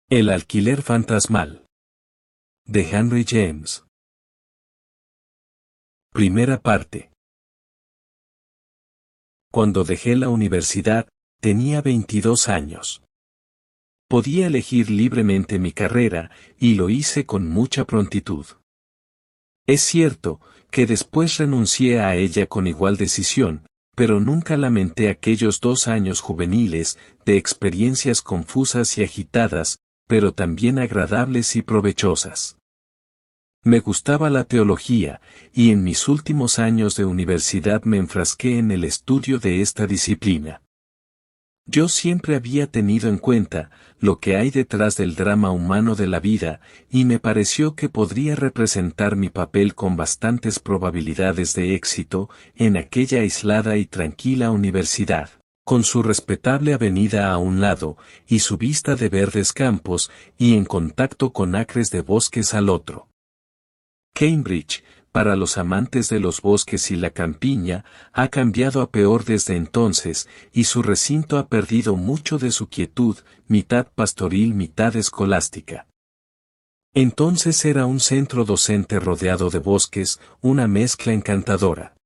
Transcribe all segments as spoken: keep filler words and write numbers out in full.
El alquiler fantasmal. De Henry James. Primera parte. Cuando dejé la universidad, tenía veintidós años. Podía elegir libremente mi carrera, y lo hice con mucha prontitud. Es cierto, que después renuncié a ella con igual decisión, pero nunca lamenté aquellos dos años juveniles, de experiencias confusas y agitadas, pero también agradables y provechosas. Me gustaba la teología, y en mis últimos años de universidad me enfrasqué en el estudio de esta disciplina. Yo siempre había tenido en cuenta lo que hay detrás del drama humano de la vida, y me pareció que podría representar mi papel con bastantes probabilidades de éxito en aquella aislada y tranquila universidad, con su respetable avenida a un lado, y su vista de verdes campos, y en contacto con acres de bosques al otro. Cambridge, para los amantes de los bosques y la campiña, ha cambiado a peor desde entonces, y su recinto ha perdido mucho de su quietud, mitad pastoril, mitad escolástica. Entonces era un centro docente rodeado de bosques, una mezcla encantadora.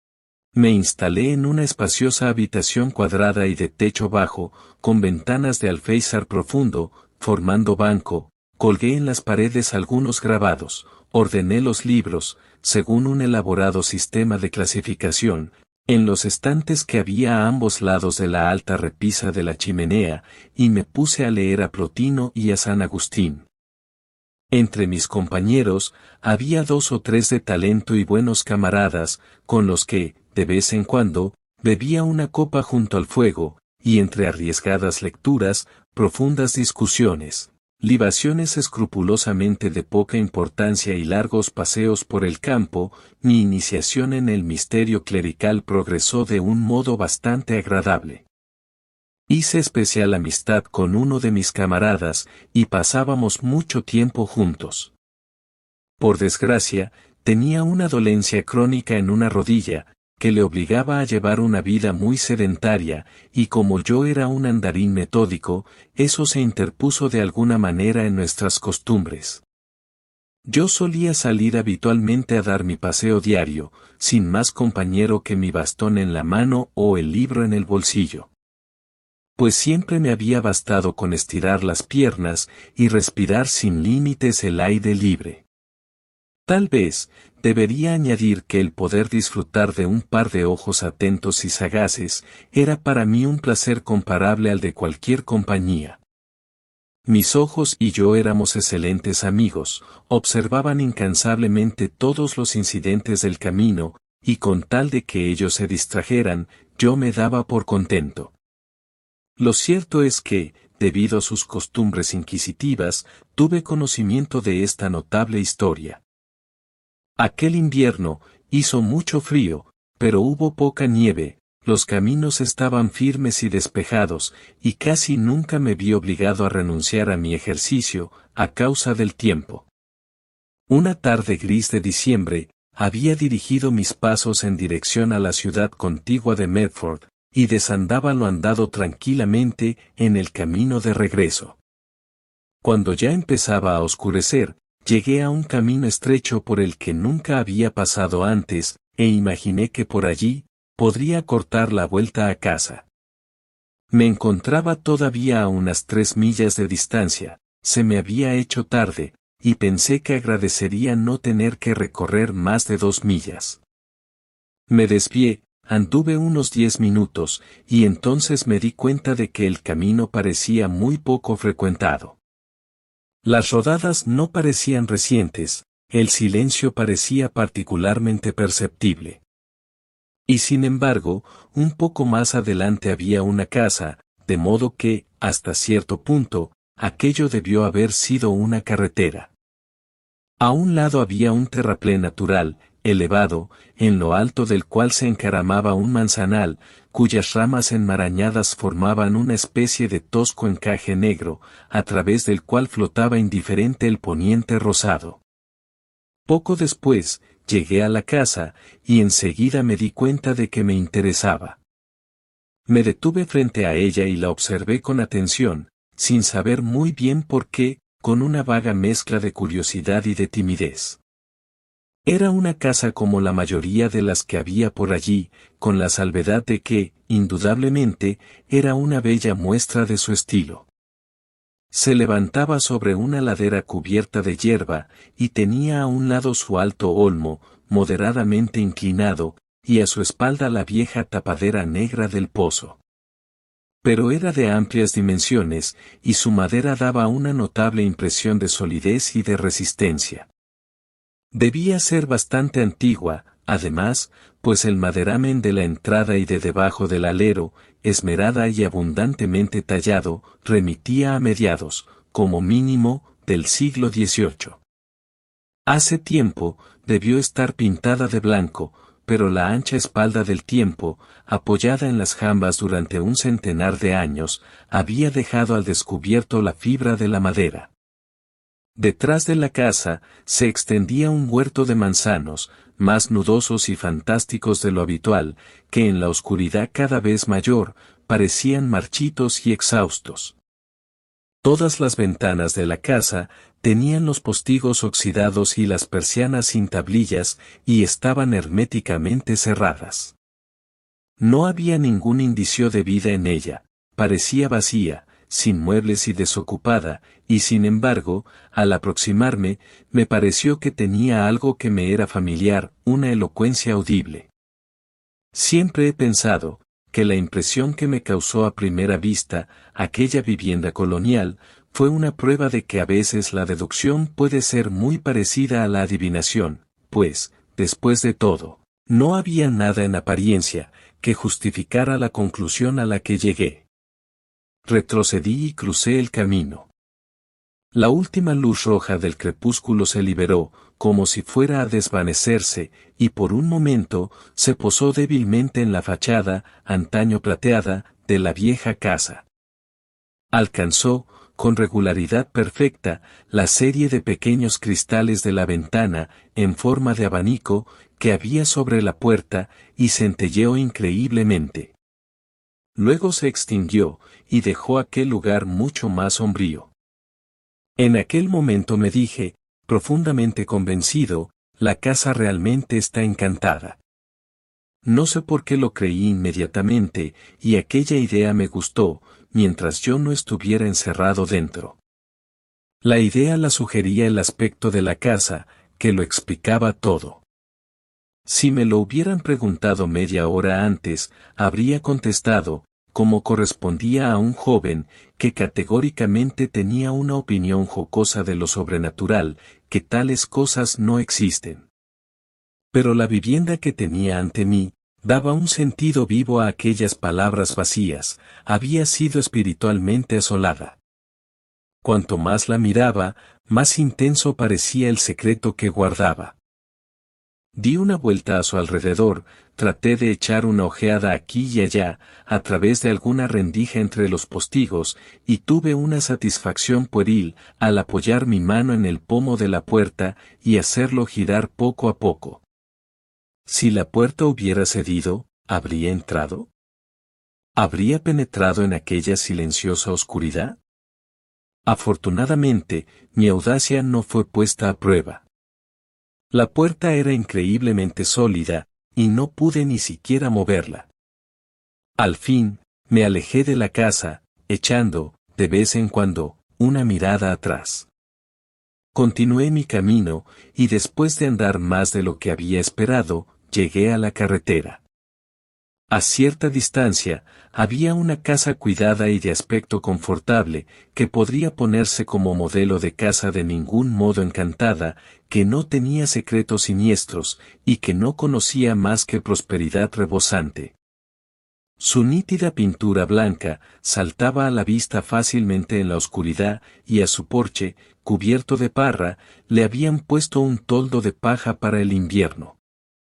Me instalé en una espaciosa habitación cuadrada y de techo bajo, con ventanas de alféizar profundo, formando banco, colgué en las paredes algunos grabados, ordené los libros, según un elaborado sistema de clasificación, en los estantes que había a ambos lados de la alta repisa de la chimenea, y me puse a leer a Plotino y a San Agustín. Entre mis compañeros, había dos o tres de talento y buenos camaradas, con los que, de vez en cuando, bebía una copa junto al fuego, y entre arriesgadas lecturas, profundas discusiones, libaciones escrupulosamente de poca importancia y largos paseos por el campo, mi iniciación en el misterio clerical progresó de un modo bastante agradable. Hice especial amistad con uno de mis camaradas, y pasábamos mucho tiempo juntos. Por desgracia, tenía una dolencia crónica en una rodilla, que le obligaba a llevar una vida muy sedentaria, y como yo era un andarín metódico, eso se interpuso de alguna manera en nuestras costumbres. Yo solía salir habitualmente a dar mi paseo diario, sin más compañero que mi bastón en la mano o el libro en el bolsillo. Pues siempre me había bastado con estirar las piernas y respirar sin límites el aire libre. Tal vez, debería añadir que el poder disfrutar de un par de ojos atentos y sagaces, era para mí un placer comparable al de cualquier compañía. Mis ojos y yo éramos excelentes amigos, observaban incansablemente todos los incidentes del camino, y con tal de que ellos se distrajeran, yo me daba por contento. Lo cierto es que, debido a sus costumbres inquisitivas, tuve conocimiento de esta notable historia. Aquel invierno, hizo mucho frío, pero hubo poca nieve, los caminos estaban firmes y despejados, y casi nunca me vi obligado a renunciar a mi ejercicio, a causa del tiempo. Una tarde gris de diciembre, había dirigido mis pasos en dirección a la ciudad contigua de Medford, y desandaba lo andado tranquilamente en el camino de regreso. Cuando ya empezaba a oscurecer, llegué a un camino estrecho por el que nunca había pasado antes, e imaginé que por allí, podría cortar la vuelta a casa. Me encontraba todavía a unas tres millas de distancia, se me había hecho tarde, y pensé que agradecería no tener que recorrer más de dos millas. Me desvié, anduve unos diez minutos, y entonces me di cuenta de que el camino parecía muy poco frecuentado. Las rodadas no parecían recientes, el silencio parecía particularmente perceptible. Y sin embargo, un poco más adelante había una casa, de modo que, hasta cierto punto, aquello debió haber sido una carretera. A un lado había un terraplén natural, elevado, en lo alto del cual se encaramaba un manzanal, cuyas ramas enmarañadas formaban una especie de tosco encaje negro, a través del cual flotaba indiferente el poniente rosado. Poco después, llegué a la casa, y enseguida me di cuenta de que me interesaba. Me detuve frente a ella y la observé con atención, sin saber muy bien por qué, con una vaga mezcla de curiosidad y de timidez. Era una casa como la mayoría de las que había por allí, con la salvedad de que, indudablemente, era una bella muestra de su estilo. Se levantaba sobre una ladera cubierta de hierba, y tenía a un lado su alto olmo, moderadamente inclinado, y a su espalda la vieja tapadera negra del pozo. Pero era de amplias dimensiones, y su madera daba una notable impresión de solidez y de resistencia. Debía ser bastante antigua, además, pues el maderamen de la entrada y de debajo del alero, esmerada y abundantemente tallado, remitía a mediados, como mínimo, del siglo dieciocho. Hace tiempo, debió estar pintada de blanco, pero la ancha espalda del tiempo, apoyada en las jambas durante un centenar de años, había dejado al descubierto la fibra de la madera. Detrás de la casa, se extendía un huerto de manzanos, más nudosos y fantásticos de lo habitual, que en la oscuridad cada vez mayor, parecían marchitos y exhaustos. Todas las ventanas de la casa, tenían los postigos oxidados y las persianas sin tablillas, y estaban herméticamente cerradas. No había ningún indicio de vida en ella, parecía vacía, sin muebles y desocupada, y sin embargo, al aproximarme, me pareció que tenía algo que me era familiar, una elocuencia audible. Siempre he pensado, que la impresión que me causó a primera vista, aquella vivienda colonial, fue una prueba de que a veces la deducción puede ser muy parecida a la adivinación, pues, después de todo, no había nada en apariencia, que justificara la conclusión a la que llegué. Retrocedí y crucé el camino. La última luz roja del crepúsculo se liberó, como si fuera a desvanecerse, y por un momento, se posó débilmente en la fachada, antaño plateada, de la vieja casa. Alcanzó, con regularidad perfecta, la serie de pequeños cristales de la ventana, en forma de abanico, que había sobre la puerta, y centelleó increíblemente. Luego se extinguió, y dejó aquel lugar mucho más sombrío. En aquel momento me dije, profundamente convencido, la casa realmente está encantada. No sé por qué lo creí inmediatamente, y aquella idea me gustó, mientras yo no estuviera encerrado dentro. La idea la sugería el aspecto de la casa, que lo explicaba todo. Si me lo hubieran preguntado media hora antes, habría contestado, como correspondía a un joven, que categóricamente tenía una opinión jocosa de lo sobrenatural, que tales cosas no existen. Pero la vivienda que tenía ante mí, daba un sentido vivo a aquellas palabras vacías, había sido espiritualmente asolada. Cuanto más la miraba, más intenso parecía el secreto que guardaba. Di una vuelta a su alrededor, traté de echar una ojeada aquí y allá, a través de alguna rendija entre los postigos, y tuve una satisfacción pueril, al apoyar mi mano en el pomo de la puerta, y hacerlo girar poco a poco. Si la puerta hubiera cedido, ¿habría entrado? ¿Habría penetrado en aquella silenciosa oscuridad? Afortunadamente, mi audacia no fue puesta a prueba. La puerta era increíblemente sólida, y no pude ni siquiera moverla. Al fin, me alejé de la casa, echando, de vez en cuando, una mirada atrás. Continué mi camino, y después de andar más de lo que había esperado, llegué a la carretera. A cierta distancia, había una casa cuidada y de aspecto confortable, que podría ponerse como modelo de casa de ningún modo encantada, que no tenía secretos siniestros, y que no conocía más que prosperidad rebosante. Su nítida pintura blanca, saltaba a la vista fácilmente en la oscuridad, y a su porche, cubierto de parra, le habían puesto un toldo de paja para el invierno.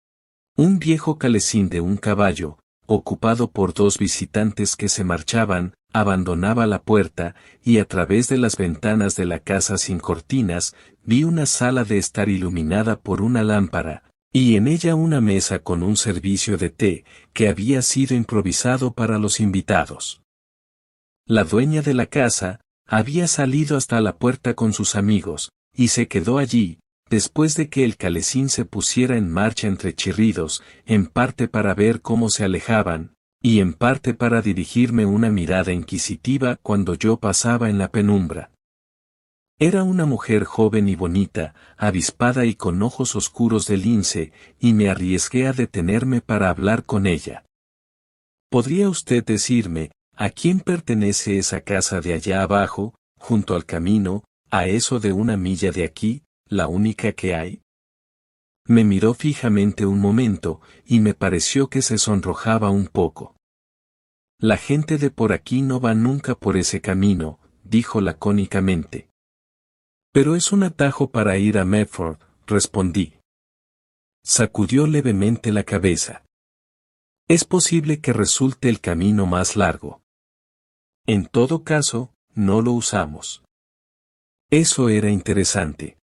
Un viejo calesín de un caballo, ocupado por dos visitantes que se marchaban, abandonaba la puerta, y a través de las ventanas de la casa sin cortinas, vi una sala de estar iluminada por una lámpara, y en ella una mesa con un servicio de té, que había sido improvisado para los invitados. La dueña de la casa, Había salido hasta la puerta con sus amigos, y se quedó allí, después de que el calesín se pusiera en marcha entre chirridos, en parte para ver cómo se alejaban, y en parte para dirigirme una mirada inquisitiva cuando yo pasaba en la penumbra. Era una mujer joven y bonita, avispada y con ojos oscuros de lince, y me arriesgué a detenerme para hablar con ella. ¿Podría usted decirme, a quién pertenece esa casa de allá abajo, junto al camino, a eso de una milla de aquí, la única que hay? Me miró fijamente un momento, y me pareció que se sonrojaba un poco. La gente de por aquí no va nunca por ese camino, dijo lacónicamente. Pero es un atajo para ir a Medford, respondí. Sacudió levemente la cabeza. Es posible que resulte el camino más largo. En todo caso, no lo usamos. Eso era interesante.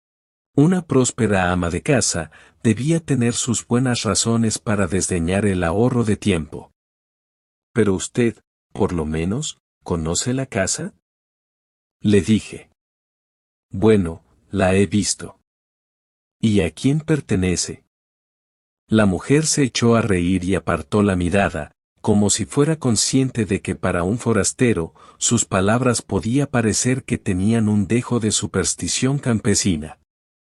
Una próspera ama de casa debía tener sus buenas razones para desdeñar el ahorro de tiempo. Pero usted, por lo menos, ¿conoce la casa? Le dije. Bueno, la he visto. ¿Y a quién pertenece? La mujer se echó a reír y apartó la mirada, como si fuera consciente de que para un forastero, sus palabras podía parecer que tenían un dejo de superstición campesina.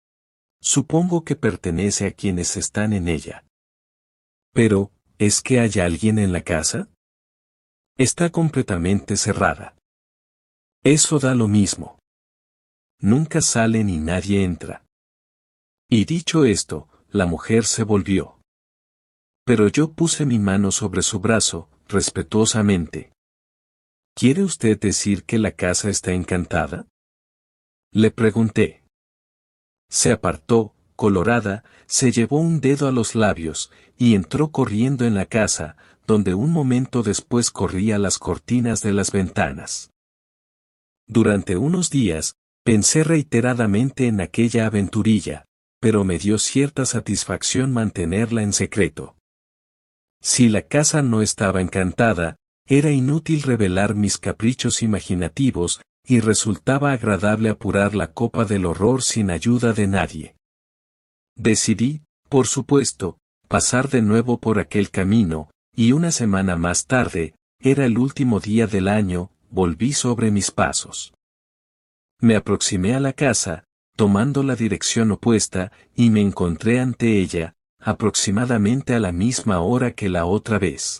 Supongo que pertenece a quienes están en ella. Pero, ¿es que hay alguien en la casa? Está completamente cerrada. Eso da lo mismo. Nunca sale ni nadie entra. Y dicho esto, la mujer se volvió. Pero yo puse mi mano sobre su brazo, respetuosamente. ¿Quiere usted decir que la casa está encantada? Le pregunté. Se apartó, colorada, se llevó un dedo a los labios, y entró corriendo en la casa, donde un momento después corría las cortinas de las ventanas. Durante unos días, pensé reiteradamente en aquella aventurilla, pero me dio cierta satisfacción mantenerla en secreto. Si la casa no estaba encantada, era inútil revelar mis caprichos imaginativos, y resultaba agradable apurar la copa del horror sin ayuda de nadie. Decidí, por supuesto, pasar de nuevo por aquel camino, y una semana más tarde, era el último día del año, volví sobre mis pasos. Me aproximé a la casa, tomando la dirección opuesta, y me encontré ante ella, aproximadamente a la misma hora que la otra vez.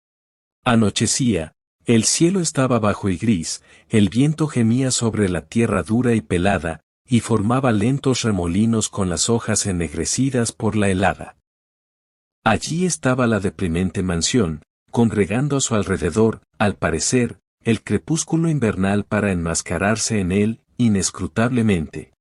Anochecía, el cielo estaba bajo y gris, el viento gemía sobre la tierra dura y pelada, y formaba lentos remolinos con las hojas ennegrecidas por la helada. Allí estaba la deprimente mansión, congregando a su alrededor, al parecer, el crepúsculo invernal para enmascararse en él, inescrutablemente.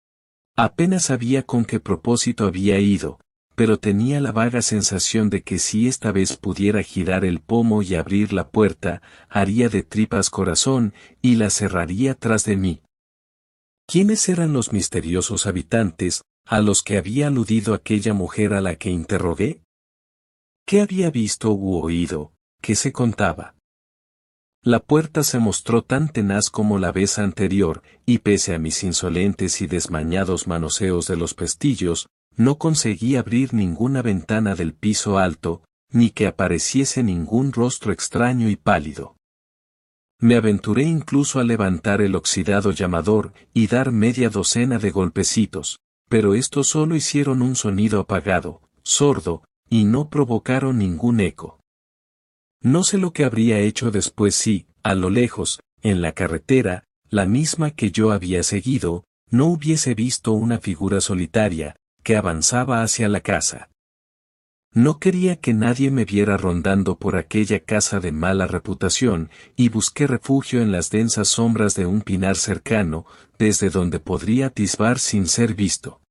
Apenas sabía con qué propósito había ido, pero tenía la vaga sensación de que si esta vez pudiera girar el pomo y abrir la puerta, haría de tripas corazón, y la cerraría tras de mí. ¿Quiénes eran los misteriosos habitantes, a los que había aludido aquella mujer a la que interrogué? ¿Qué había visto u oído? ¿Qué se contaba? La puerta se mostró tan tenaz como la vez anterior, y pese a mis insolentes y desmañados manoseos de los pestillos, no conseguí abrir ninguna ventana del piso alto, ni que apareciese ningún rostro extraño y pálido. Me aventuré incluso a levantar el oxidado llamador y dar media docena de golpecitos, pero estos solo hicieron un sonido apagado, sordo, y no provocaron ningún eco. No sé lo que habría hecho después si, a lo lejos, en la carretera, la misma que yo había seguido, no hubiese visto una figura solitaria, que avanzaba hacia la casa. No quería que nadie me viera rondando por aquella casa de mala reputación, y busqué refugio en las densas sombras de un pinar cercano, desde donde podría atisbar sin ser visto.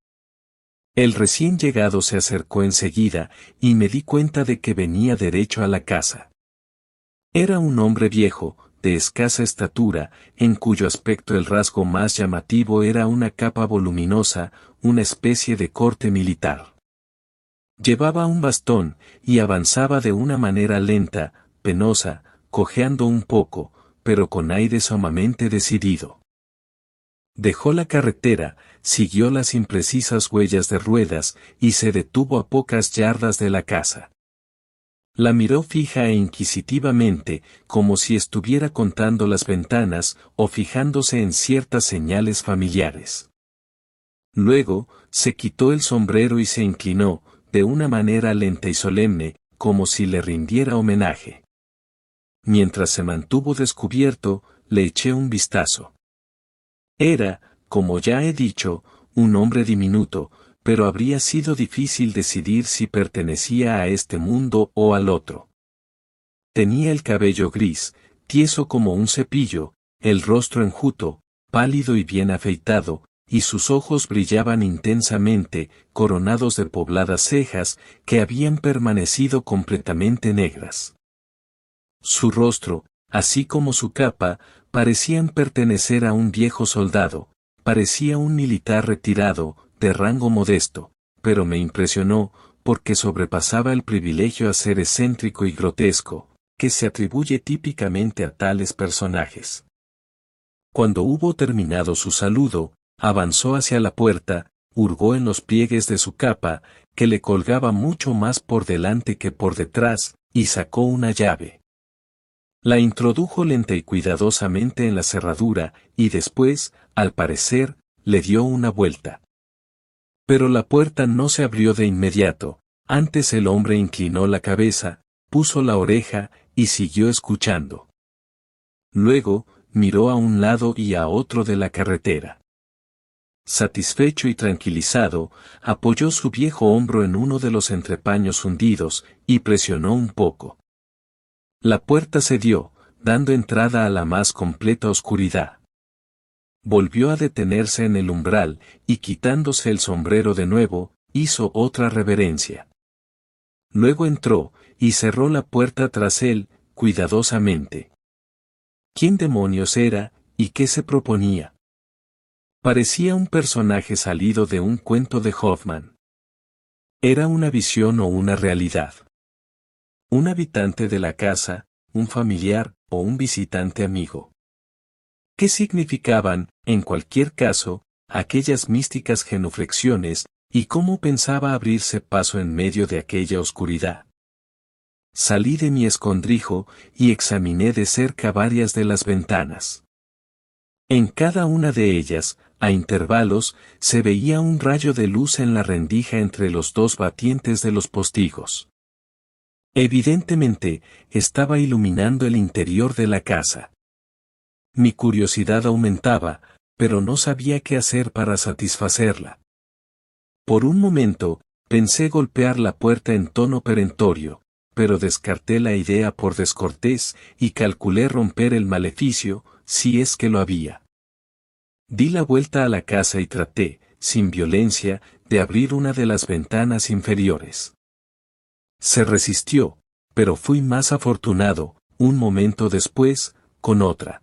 El recién llegado se acercó enseguida, y me di cuenta de que venía derecho a la casa. Era un hombre viejo, de escasa estatura, en cuyo aspecto el rasgo más llamativo era una capa voluminosa, una especie de corte militar. Llevaba un bastón, y avanzaba de una manera lenta, penosa, cojeando un poco, pero con aire sumamente decidido. Dejó la carretera, siguió las imprecisas huellas de ruedas, y se detuvo a pocas yardas de la casa. La miró fija e inquisitivamente, como si estuviera contando las ventanas, o fijándose en ciertas señales familiares. Luego, se quitó el sombrero y se inclinó, de una manera lenta y solemne, como si le rindiera homenaje. Mientras se mantuvo descubierto, le eché un vistazo. Era, como ya he dicho, un hombre diminuto, pero habría sido difícil decidir si pertenecía a este mundo o al otro. Tenía el cabello gris, tieso como un cepillo, el rostro enjuto, pálido y bien afeitado, y sus ojos brillaban intensamente, coronados de pobladas cejas, que habían permanecido completamente negras. Su rostro, así como su capa, parecían pertenecer a un viejo soldado, parecía un militar retirado, de rango modesto, pero me impresionó, porque sobrepasaba el privilegio a ser excéntrico y grotesco, que se atribuye típicamente a tales personajes. Cuando hubo terminado su saludo, avanzó hacia la puerta, hurgó en los pliegues de su capa, que le colgaba mucho más por delante que por detrás, y sacó una llave. La introdujo lenta y cuidadosamente en la cerradura, y después, al parecer, le dio una vuelta. Pero la puerta no se abrió de inmediato, antes el hombre inclinó la cabeza, puso la oreja, y siguió escuchando. Luego, miró a un lado y a otro de la carretera. Satisfecho y tranquilizado, apoyó su viejo hombro en uno de los entrepaños hundidos, y presionó un poco. La puerta cedió, dando entrada a la más completa oscuridad. Volvió a detenerse en el umbral, y quitándose el sombrero de nuevo, hizo otra reverencia. Luego entró, y cerró la puerta tras él, cuidadosamente. ¿Quién demonios era, y qué se proponía? Parecía un personaje salido de un cuento de Hoffman. ¿Era una visión o una realidad? ¿Un habitante de la casa, un familiar, o un visitante amigo? ¿Qué significaban, en cualquier caso, aquellas místicas genuflexiones, y cómo pensaba abrirse paso en medio de aquella oscuridad? Salí de mi escondrijo, y examiné de cerca varias de las ventanas. En cada una de ellas, a intervalos, se veía un rayo de luz en la rendija entre los dos batientes de los postigos. Evidentemente, estaba iluminando el interior de la casa. Mi curiosidad aumentaba, pero no sabía qué hacer para satisfacerla. Por un momento, pensé golpear la puerta en tono perentorio, pero descarté la idea por descortés y calculé romper el maleficio, si es que lo había. Di la vuelta a la casa y traté, sin violencia, de abrir una de las ventanas inferiores. Se resistió, pero fui más afortunado, un momento después, con otra.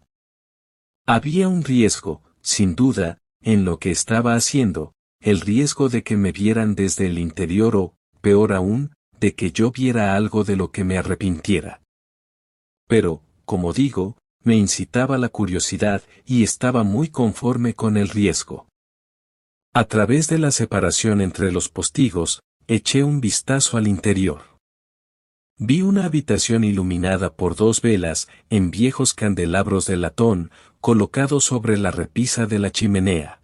Había un riesgo, sin duda, en lo que estaba haciendo, el riesgo de que me vieran desde el interior o, peor aún, de que yo viera algo de lo que me arrepintiera. Pero, como digo, me incitaba la curiosidad y estaba muy conforme con el riesgo. A través de la separación entre los postigos, eché un vistazo al interior. Vi una habitación iluminada por dos velas, en viejos candelabros de latón, colocados sobre la repisa de la chimenea.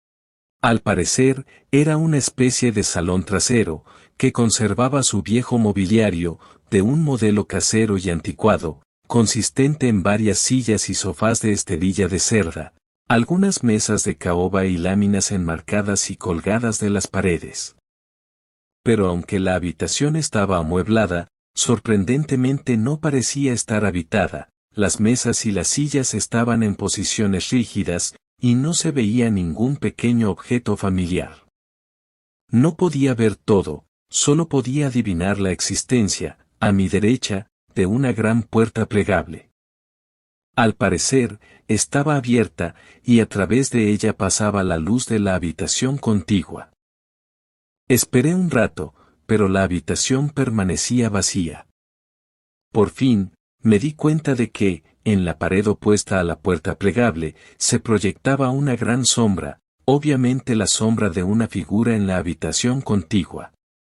Al parecer, era una especie de salón trasero, que conservaba su viejo mobiliario, de un modelo casero y anticuado, consistente en varias sillas y sofás de esterilla de cerda, algunas mesas de caoba y láminas enmarcadas y colgadas de las paredes. Pero aunque la habitación estaba amueblada, sorprendentemente no parecía estar habitada, las mesas y las sillas estaban en posiciones rígidas, y no se veía ningún pequeño objeto familiar. No podía ver todo, solo podía adivinar la existencia, a mi derecha, de una gran puerta plegable. Al parecer, estaba abierta, y a través de ella pasaba la luz de la habitación contigua. Esperé un rato, pero la habitación permanecía vacía. Por fin, me di cuenta de que, en la pared opuesta a la puerta plegable, se proyectaba una gran sombra, obviamente la sombra de una figura en la habitación contigua.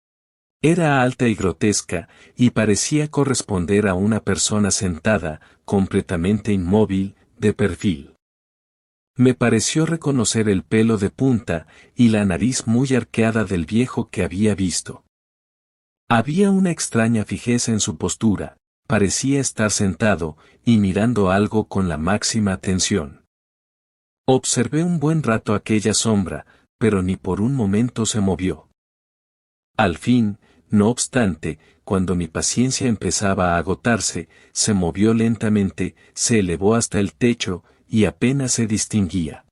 Era alta y grotesca, y parecía corresponder a una persona sentada, completamente inmóvil, de perfil. Me pareció reconocer el pelo de punta y la nariz muy arqueada del viejo que había visto. Había una extraña fijeza en su postura, parecía estar sentado y mirando algo con la máxima atención. Observé un buen rato aquella sombra, pero ni por un momento se movió. Al fin, no obstante, cuando mi paciencia empezaba a agotarse, se movió lentamente, se elevó hasta el techo, y apenas se distinguía.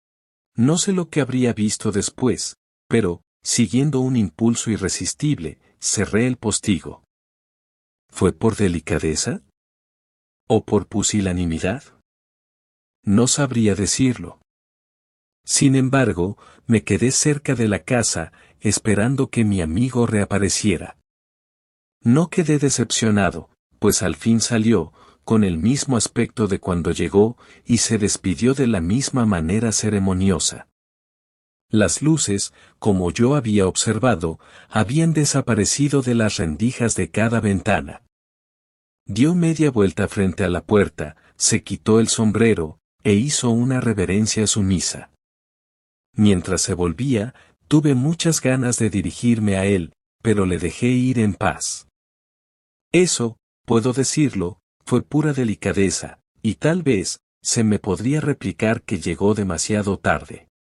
No sé lo que habría visto después, pero, siguiendo un impulso irresistible, cerré el postigo. ¿Fue por delicadeza? ¿O por pusilanimidad? No sabría decirlo. Sin embargo, me quedé cerca de la casa, esperando que mi amigo reapareciera. No quedé decepcionado, pues al fin salió, con el mismo aspecto de cuando llegó, y se despidió de la misma manera ceremoniosa. Las luces, como yo había observado, habían desaparecido de las rendijas de cada ventana. Dio media vuelta frente a la puerta, se quitó el sombrero, e hizo una reverencia sumisa. Mientras se volvía, tuve muchas ganas de dirigirme a él, pero le dejé ir en paz. Eso, puedo decirlo, fue pura delicadeza, y tal vez, se me podría replicar que llegó demasiado tarde.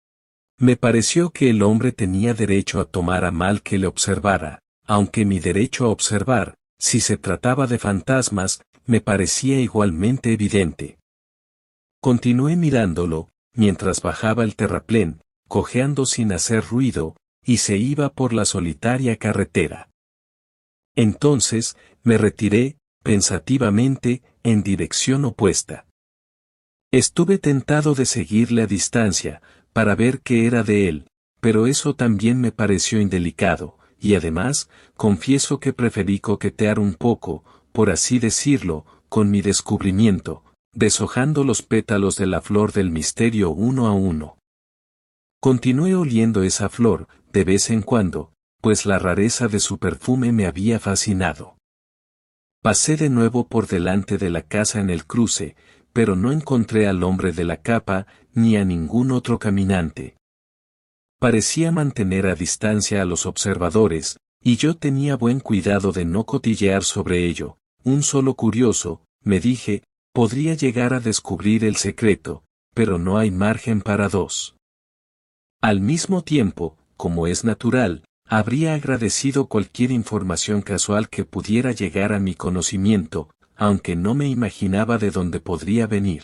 Me pareció que el hombre tenía derecho a tomar a mal que le observara, aunque mi derecho a observar, si se trataba de fantasmas, me parecía igualmente evidente. Continué mirándolo, mientras bajaba el terraplén, cojeando sin hacer ruido, y se iba por la solitaria carretera. Entonces, me retiré, pensativamente, en dirección opuesta. Estuve tentado de seguirle a distancia, para ver qué era de él, pero eso también me pareció indelicado, y además, confieso que preferí coquetear un poco, por así decirlo, con mi descubrimiento, deshojando los pétalos de la flor del misterio uno a uno. Continué oliendo esa flor, de vez en cuando, pues la rareza de su perfume me había fascinado. Pasé de nuevo por delante de la casa en el cruce, pero no encontré al hombre de la capa, ni a ningún otro caminante. Parecía mantener a distancia a los observadores, y yo tenía buen cuidado de no cotillear sobre ello. Un solo curioso, me dije, podría llegar a descubrir el secreto, pero no hay margen para dos. Al mismo tiempo, como es natural, habría agradecido cualquier información casual que pudiera llegar a mi conocimiento, aunque no me imaginaba de dónde podría venir.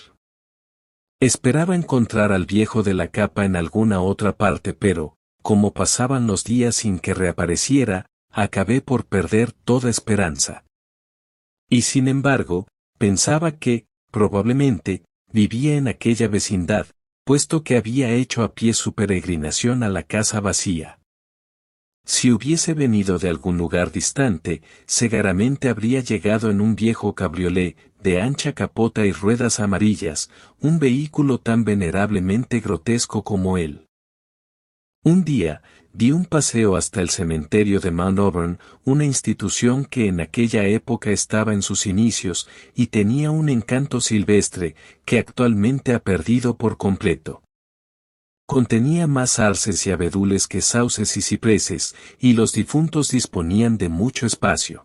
Esperaba encontrar al viejo de la capa en alguna otra parte, pero, como pasaban los días sin que reapareciera, acabé por perder toda esperanza. Y sin embargo, pensaba que, probablemente, vivía en aquella vecindad, puesto que había hecho a pie su peregrinación a la casa vacía. Si hubiese venido de algún lugar distante, seguramente habría llegado en un viejo cabriolé, de ancha capota y ruedas amarillas, un vehículo tan venerablemente grotesco como él. Un día, di un paseo hasta el cementerio de Mount Auburn, una institución que en aquella época estaba en sus inicios, y tenía un encanto silvestre, que actualmente ha perdido por completo. Contenía más arces y abedules que sauces y cipreses, y los difuntos disponían de mucho espacio.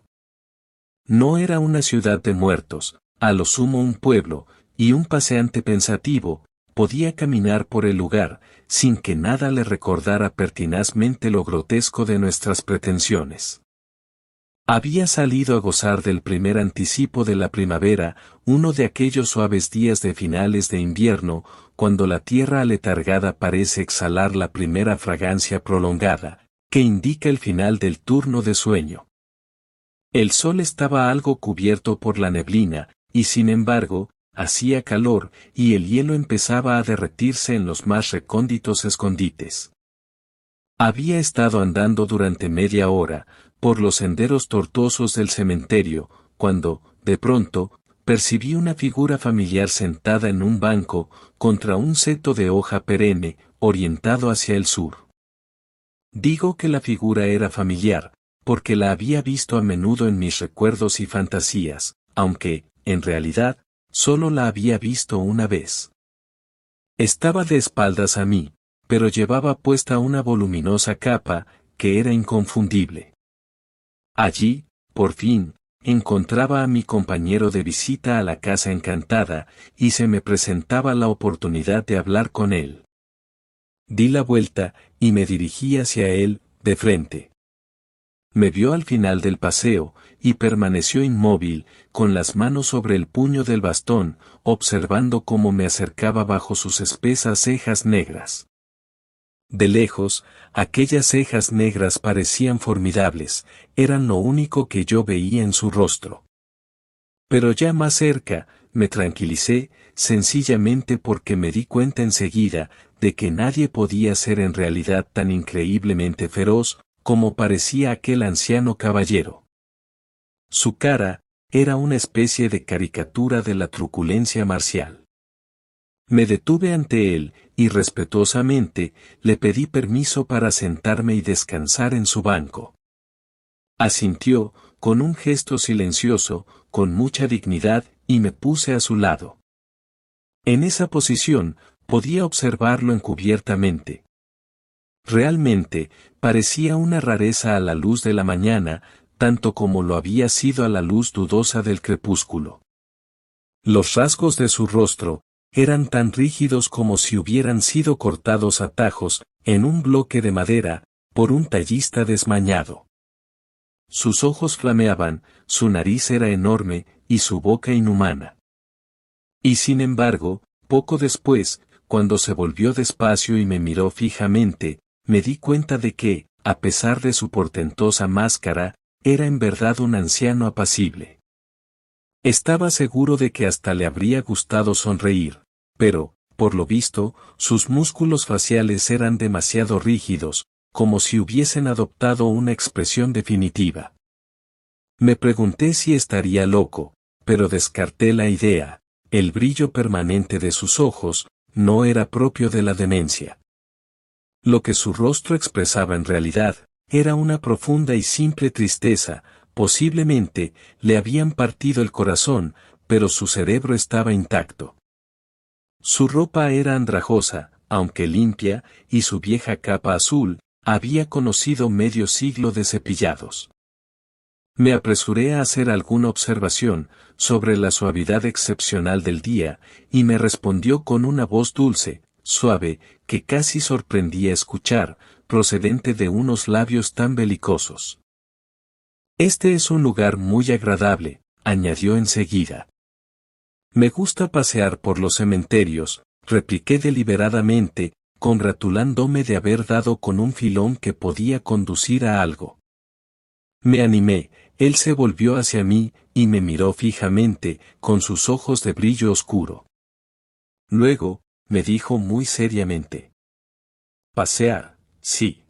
No era una ciudad de muertos, a lo sumo un pueblo, y un paseante pensativo, podía caminar por el lugar, sin que nada le recordara pertinazmente lo grotesco de nuestras pretensiones. Había salido a gozar del primer anticipo de la primavera, uno de aquellos suaves días de finales de invierno, cuando la tierra aletargada parece exhalar la primera fragancia prolongada, que indica el final del turno de sueño. El sol estaba algo cubierto por la neblina, y sin embargo, hacía calor, y el hielo empezaba a derretirse en los más recónditos escondites. Había estado andando durante media hora, por los senderos tortuosos del cementerio, cuando, de pronto, percibí una figura familiar sentada en un banco, contra un seto de hoja perenne, orientado hacia el sur. Digo que la figura era familiar, porque la había visto a menudo en mis recuerdos y fantasías, aunque, en realidad, solo la había visto una vez. Estaba de espaldas a mí, pero llevaba puesta una voluminosa capa, que era inconfundible. Allí, por fin, encontraba a mi compañero de visita a la casa encantada, y se me presentaba la oportunidad de hablar con él. Di la vuelta, y me dirigí hacia él, de frente. Me vio al final del paseo, y permaneció inmóvil, con las manos sobre el puño del bastón, observando cómo me acercaba bajo sus espesas cejas negras. De lejos, aquellas cejas negras parecían formidables, eran lo único que yo veía en su rostro. Pero ya más cerca, me tranquilicé, sencillamente porque me di cuenta enseguida, de que nadie podía ser en realidad tan increíblemente feroz, como parecía aquel anciano caballero. Su cara, era una especie de caricatura de la truculencia marcial. Me detuve ante él, y respetuosamente, le pedí permiso para sentarme y descansar en su banco. Asintió, con un gesto silencioso, con mucha dignidad, y me puse a su lado. En esa posición, podía observarlo encubiertamente. Realmente, parecía una rareza a la luz de la mañana, tanto como lo había sido a la luz dudosa del crepúsculo. Los rasgos de su rostro, eran tan rígidos como si hubieran sido cortados a tajos, en un bloque de madera, por un tallista desmañado. Sus ojos flameaban, su nariz era enorme, y su boca inhumana. Y sin embargo, poco después, cuando se volvió despacio y me miró fijamente, me di cuenta de que, a pesar de su portentosa máscara, era en verdad un anciano apacible. Estaba seguro de que hasta le habría gustado sonreír, pero, por lo visto, sus músculos faciales eran demasiado rígidos, como si hubiesen adoptado una expresión definitiva. Me pregunté si estaría loco, pero descarté la idea, el brillo permanente de sus ojos, no era propio de la demencia. Lo que su rostro expresaba en realidad, era una profunda y simple tristeza, posiblemente, le habían partido el corazón, pero su cerebro estaba intacto. Su ropa era andrajosa, aunque limpia, y su vieja capa azul, había conocido medio siglo de cepillados. Me apresuré a hacer alguna observación, sobre la suavidad excepcional del día, y me respondió con una voz dulce, suave, que casi sorprendía escuchar, procedente de unos labios tan belicosos. Este es un lugar muy agradable, añadió enseguida. Me gusta pasear por los cementerios, repliqué deliberadamente, congratulándome de haber dado con un filón que podía conducir a algo. Me animé, él se volvió hacia mí, y me miró fijamente, con sus ojos de brillo oscuro. Luego, me dijo muy seriamente. Pasear, sí.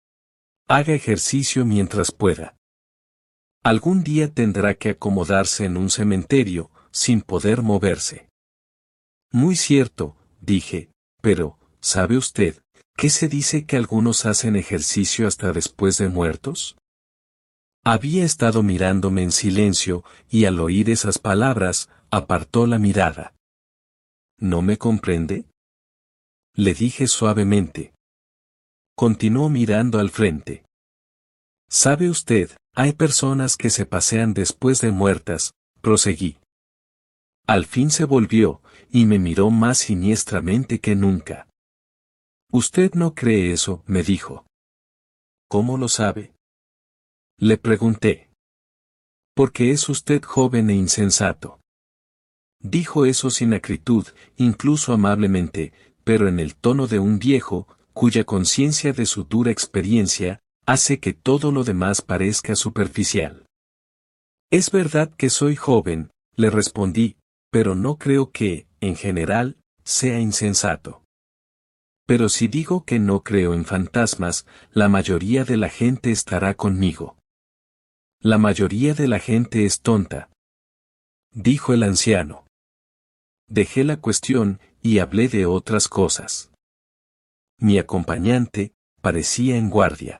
Haga ejercicio mientras pueda. Algún día tendrá que acomodarse en un cementerio, sin poder moverse. Muy cierto, dije, pero, ¿sabe usted, qué se dice que algunos hacen ejercicio hasta después de muertos? Había estado mirándome en silencio, y al oír esas palabras, apartó la mirada. ¿No me comprende? Le dije suavemente. Continuó mirando al frente. ¿Sabe usted, hay personas que se pasean después de muertas? Proseguí. Al fin se volvió, y me miró más siniestramente que nunca. «¿Usted no cree eso?», me dijo. «¿Cómo lo sabe?», le pregunté. «Porque es usted joven e insensato». Dijo eso sin acritud, incluso amablemente, pero en el tono de un viejo, cuya conciencia de su dura experiencia, hace que todo lo demás parezca superficial. «Es verdad que soy joven», le respondí, «pero no creo que, en general, sea insensato. Pero si digo que no creo en fantasmas, la mayoría de la gente estará conmigo. La mayoría de la gente es tonta». dijo el anciano. Dejé la cuestión y hablé de otras cosas. Mi acompañante parecía en guardia.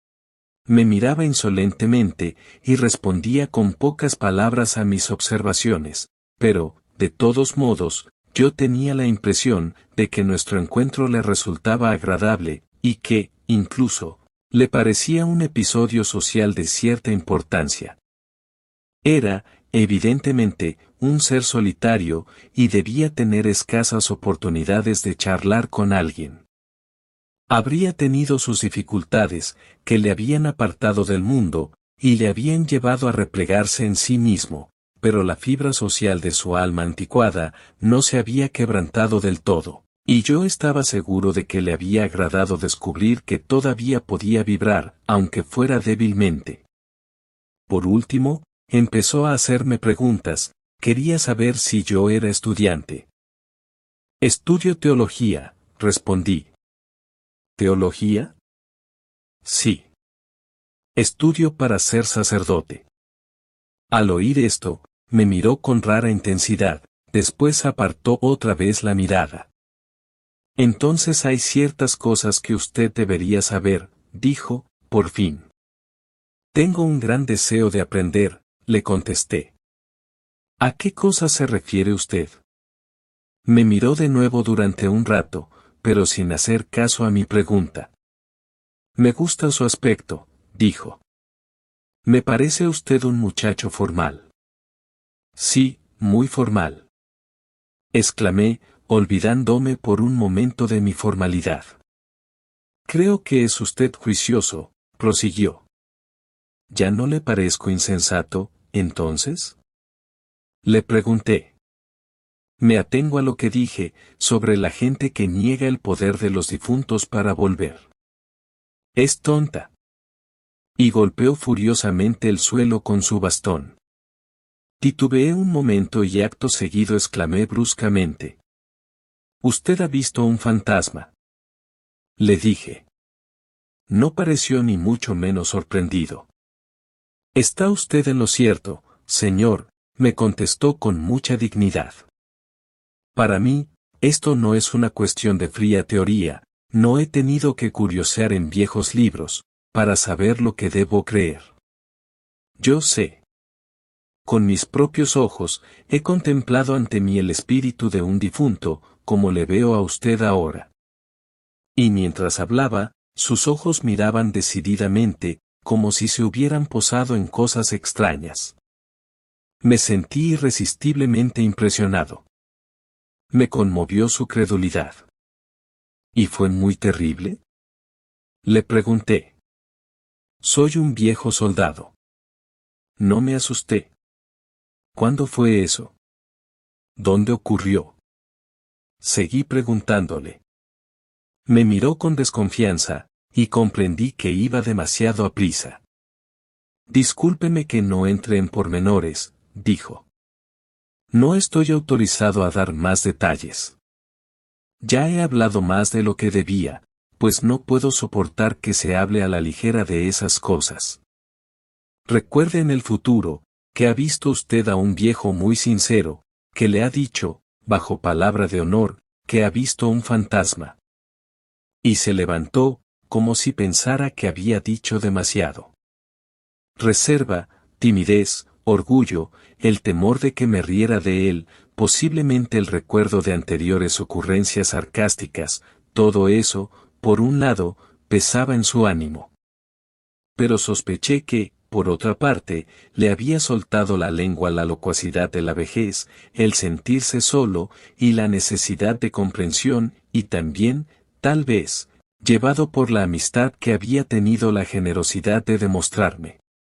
Me miraba insolentemente y respondía con pocas palabras a mis observaciones, pero, de todos modos, yo tenía la impresión de que nuestro encuentro le resultaba agradable, y que, incluso, le parecía un episodio social de cierta importancia. Era, evidentemente, un ser solitario, y debía tener escasas oportunidades de charlar con alguien. Habría tenido sus dificultades, que le habían apartado del mundo, y le habían llevado a replegarse en sí mismo, pero la fibra social de su alma anticuada no se había quebrantado del todo, y yo estaba seguro de que le había agradado descubrir que todavía podía vibrar, aunque fuera débilmente. Por último, empezó a hacerme preguntas, quería saber si yo era estudiante. Estudio teología, respondí. ¿Teología? Sí. Estudio para ser sacerdote. Al oír esto, me miró con rara intensidad, después apartó otra vez la mirada. Entonces hay ciertas cosas que usted debería saber, dijo, por fin. Tengo un gran deseo de aprender, le contesté. ¿A qué cosas se refiere usted? Me miró de nuevo durante un rato, pero sin hacer caso a mi pregunta. Me gusta su aspecto, dijo. Me parece usted un muchacho formal. Sí, muy formal. Exclamé, olvidándome por un momento de mi formalidad. Creo que es usted juicioso, prosiguió. ¿Ya no le parezco insensato, entonces? Le pregunté. Me atengo a lo que dije, sobre la gente que niega el poder de los difuntos para volver. Es tonta. Y golpeó furiosamente el suelo con su bastón. Titubeé un momento y acto seguido exclamé bruscamente. Usted ha visto un fantasma. Le dije. No pareció ni mucho menos sorprendido. Está usted en lo cierto, señor, me contestó con mucha dignidad. Para mí, esto no es una cuestión de fría teoría, no he tenido que curiosear en viejos libros, para saber lo que debo creer. Yo sé. Con mis propios ojos, he contemplado ante mí el espíritu de un difunto, como le veo a usted ahora. Y mientras hablaba, sus ojos miraban decididamente, como si se hubieran posado en cosas extrañas. Me sentí irresistiblemente impresionado. Me conmovió su credulidad. ¿Y fue muy terrible? Le pregunté. Soy un viejo soldado. No me asusté. ¿Cuándo fue eso? ¿Dónde ocurrió? Seguí preguntándole. Me miró con desconfianza, y comprendí que iba demasiado aprisa. Discúlpeme que no entre en pormenores, dijo. No estoy autorizado a dar más detalles. Ya he hablado más de lo que debía, pues no puedo soportar que se hable a la ligera de esas cosas. Recuerde en el futuro, que ha visto usted a un viejo muy sincero, que le ha dicho, bajo palabra de honor, que ha visto un fantasma. Y se levantó, como si pensara que había dicho demasiado. Reserva, timidez, orgullo, el temor de que me riera de él, posiblemente el recuerdo de anteriores ocurrencias sarcásticas, todo eso, por un lado, pesaba en su ánimo. Pero sospeché que, por otra parte, le había soltado la lengua la locuacidad de la vejez, el sentirse solo, y la necesidad de comprensión, y también, tal vez, llevado por la amistad que había tenido la generosidad de demostrarme.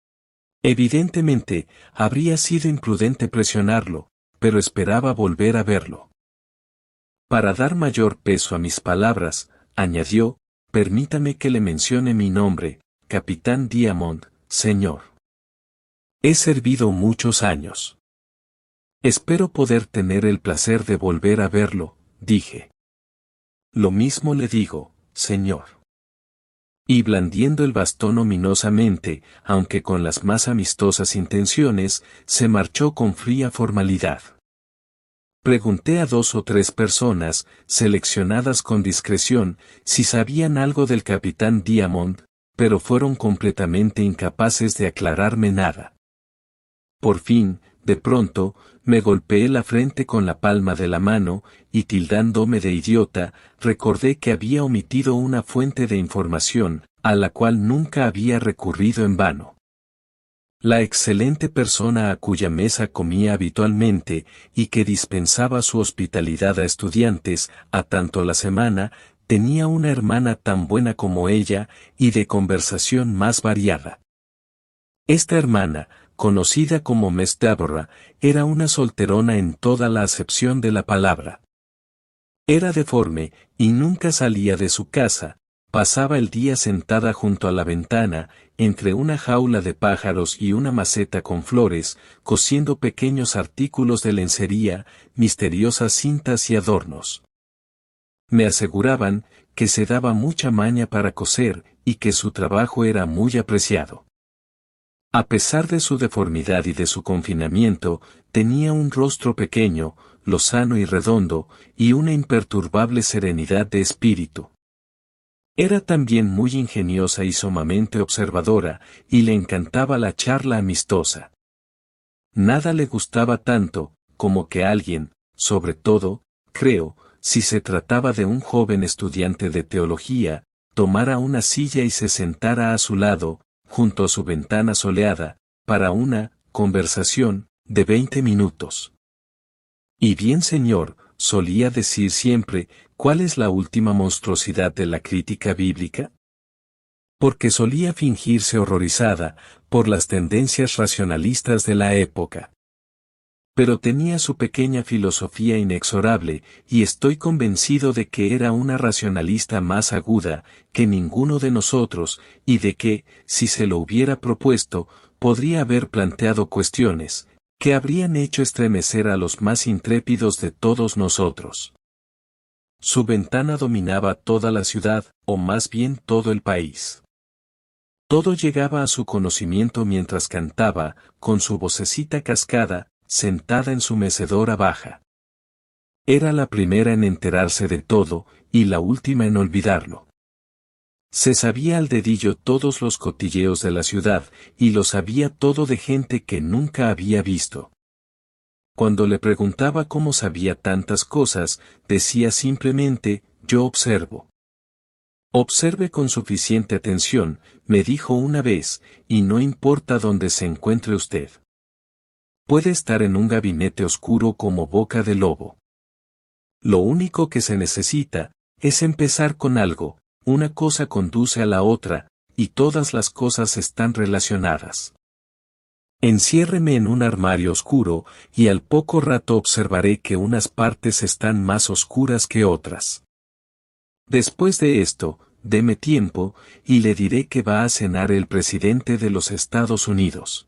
Evidentemente, habría sido imprudente presionarlo, pero esperaba volver a verlo. Para dar mayor peso a mis palabras, añadió, permítame que le mencione mi nombre, Capitán Diamond, señor. He servido muchos años. Espero poder tener el placer de volver a verlo, dije. Lo mismo le digo, señor. Y blandiendo el bastón ominosamente, aunque con las más amistosas intenciones, se marchó con fría formalidad. Pregunté a dos o tres personas, seleccionadas con discreción, si sabían algo del capitán Diamond, pero fueron completamente incapaces de aclararme nada. Por fin, de pronto, me golpeé la frente con la palma de la mano, y tildándome de idiota, recordé que había omitido una fuente de información, a la cual nunca había recurrido en vano. La excelente persona a cuya mesa comía habitualmente, y que dispensaba su hospitalidad a estudiantes, a tanto la semana, tenía una hermana tan buena como ella, y de conversación más variada. Esta hermana, conocida como Miss Deborah, era una solterona en toda la acepción de la palabra. Era deforme, y nunca salía de su casa, pasaba el día sentada junto a la ventana, entre una jaula de pájaros y una maceta con flores, cosiendo pequeños artículos de lencería, misteriosas cintas y adornos. Me aseguraban que se daba mucha maña para coser, y que su trabajo era muy apreciado. A pesar de su deformidad y de su confinamiento, tenía un rostro pequeño, lozano y redondo, y una imperturbable serenidad de espíritu. Era también muy ingeniosa y sumamente observadora, y le encantaba la charla amistosa. Nada le gustaba tanto, como que alguien, sobre todo, creo, si se trataba de un joven estudiante de teología, tomara una silla y se sentara a su lado, junto a su ventana soleada, para una conversación de veinte minutos. Y bien señor, solía decir siempre, ¿cuál es la última monstruosidad de la crítica bíblica? Porque solía fingirse horrorizada por las tendencias racionalistas de la época. Pero tenía su pequeña filosofía inexorable, y estoy convencido de que era una racionalista más aguda que ninguno de nosotros, y de que, si se lo hubiera propuesto, podría haber planteado cuestiones que habrían hecho estremecer a los más intrépidos de todos nosotros. Su ventana dominaba toda la ciudad, o más bien todo el país. Todo llegaba a su conocimiento mientras cantaba, con su vocecita cascada, sentada en su mecedora baja. Era la primera en enterarse de todo, y la última en olvidarlo. Se sabía al dedillo todos los cotilleos de la ciudad, y lo sabía todo de gente que nunca había visto. Cuando le preguntaba cómo sabía tantas cosas, decía simplemente, yo observo. Observe con suficiente atención, me dijo una vez, y no importa dónde se encuentre usted. Puede estar en un gabinete oscuro como boca de lobo. Lo único que se necesita, es empezar con algo, una cosa conduce a la otra, y todas las cosas están relacionadas. Enciérreme en un armario oscuro, y al poco rato observaré que unas partes están más oscuras que otras. Después de esto, deme tiempo, y le diré que va a cenar el presidente de los Estados Unidos.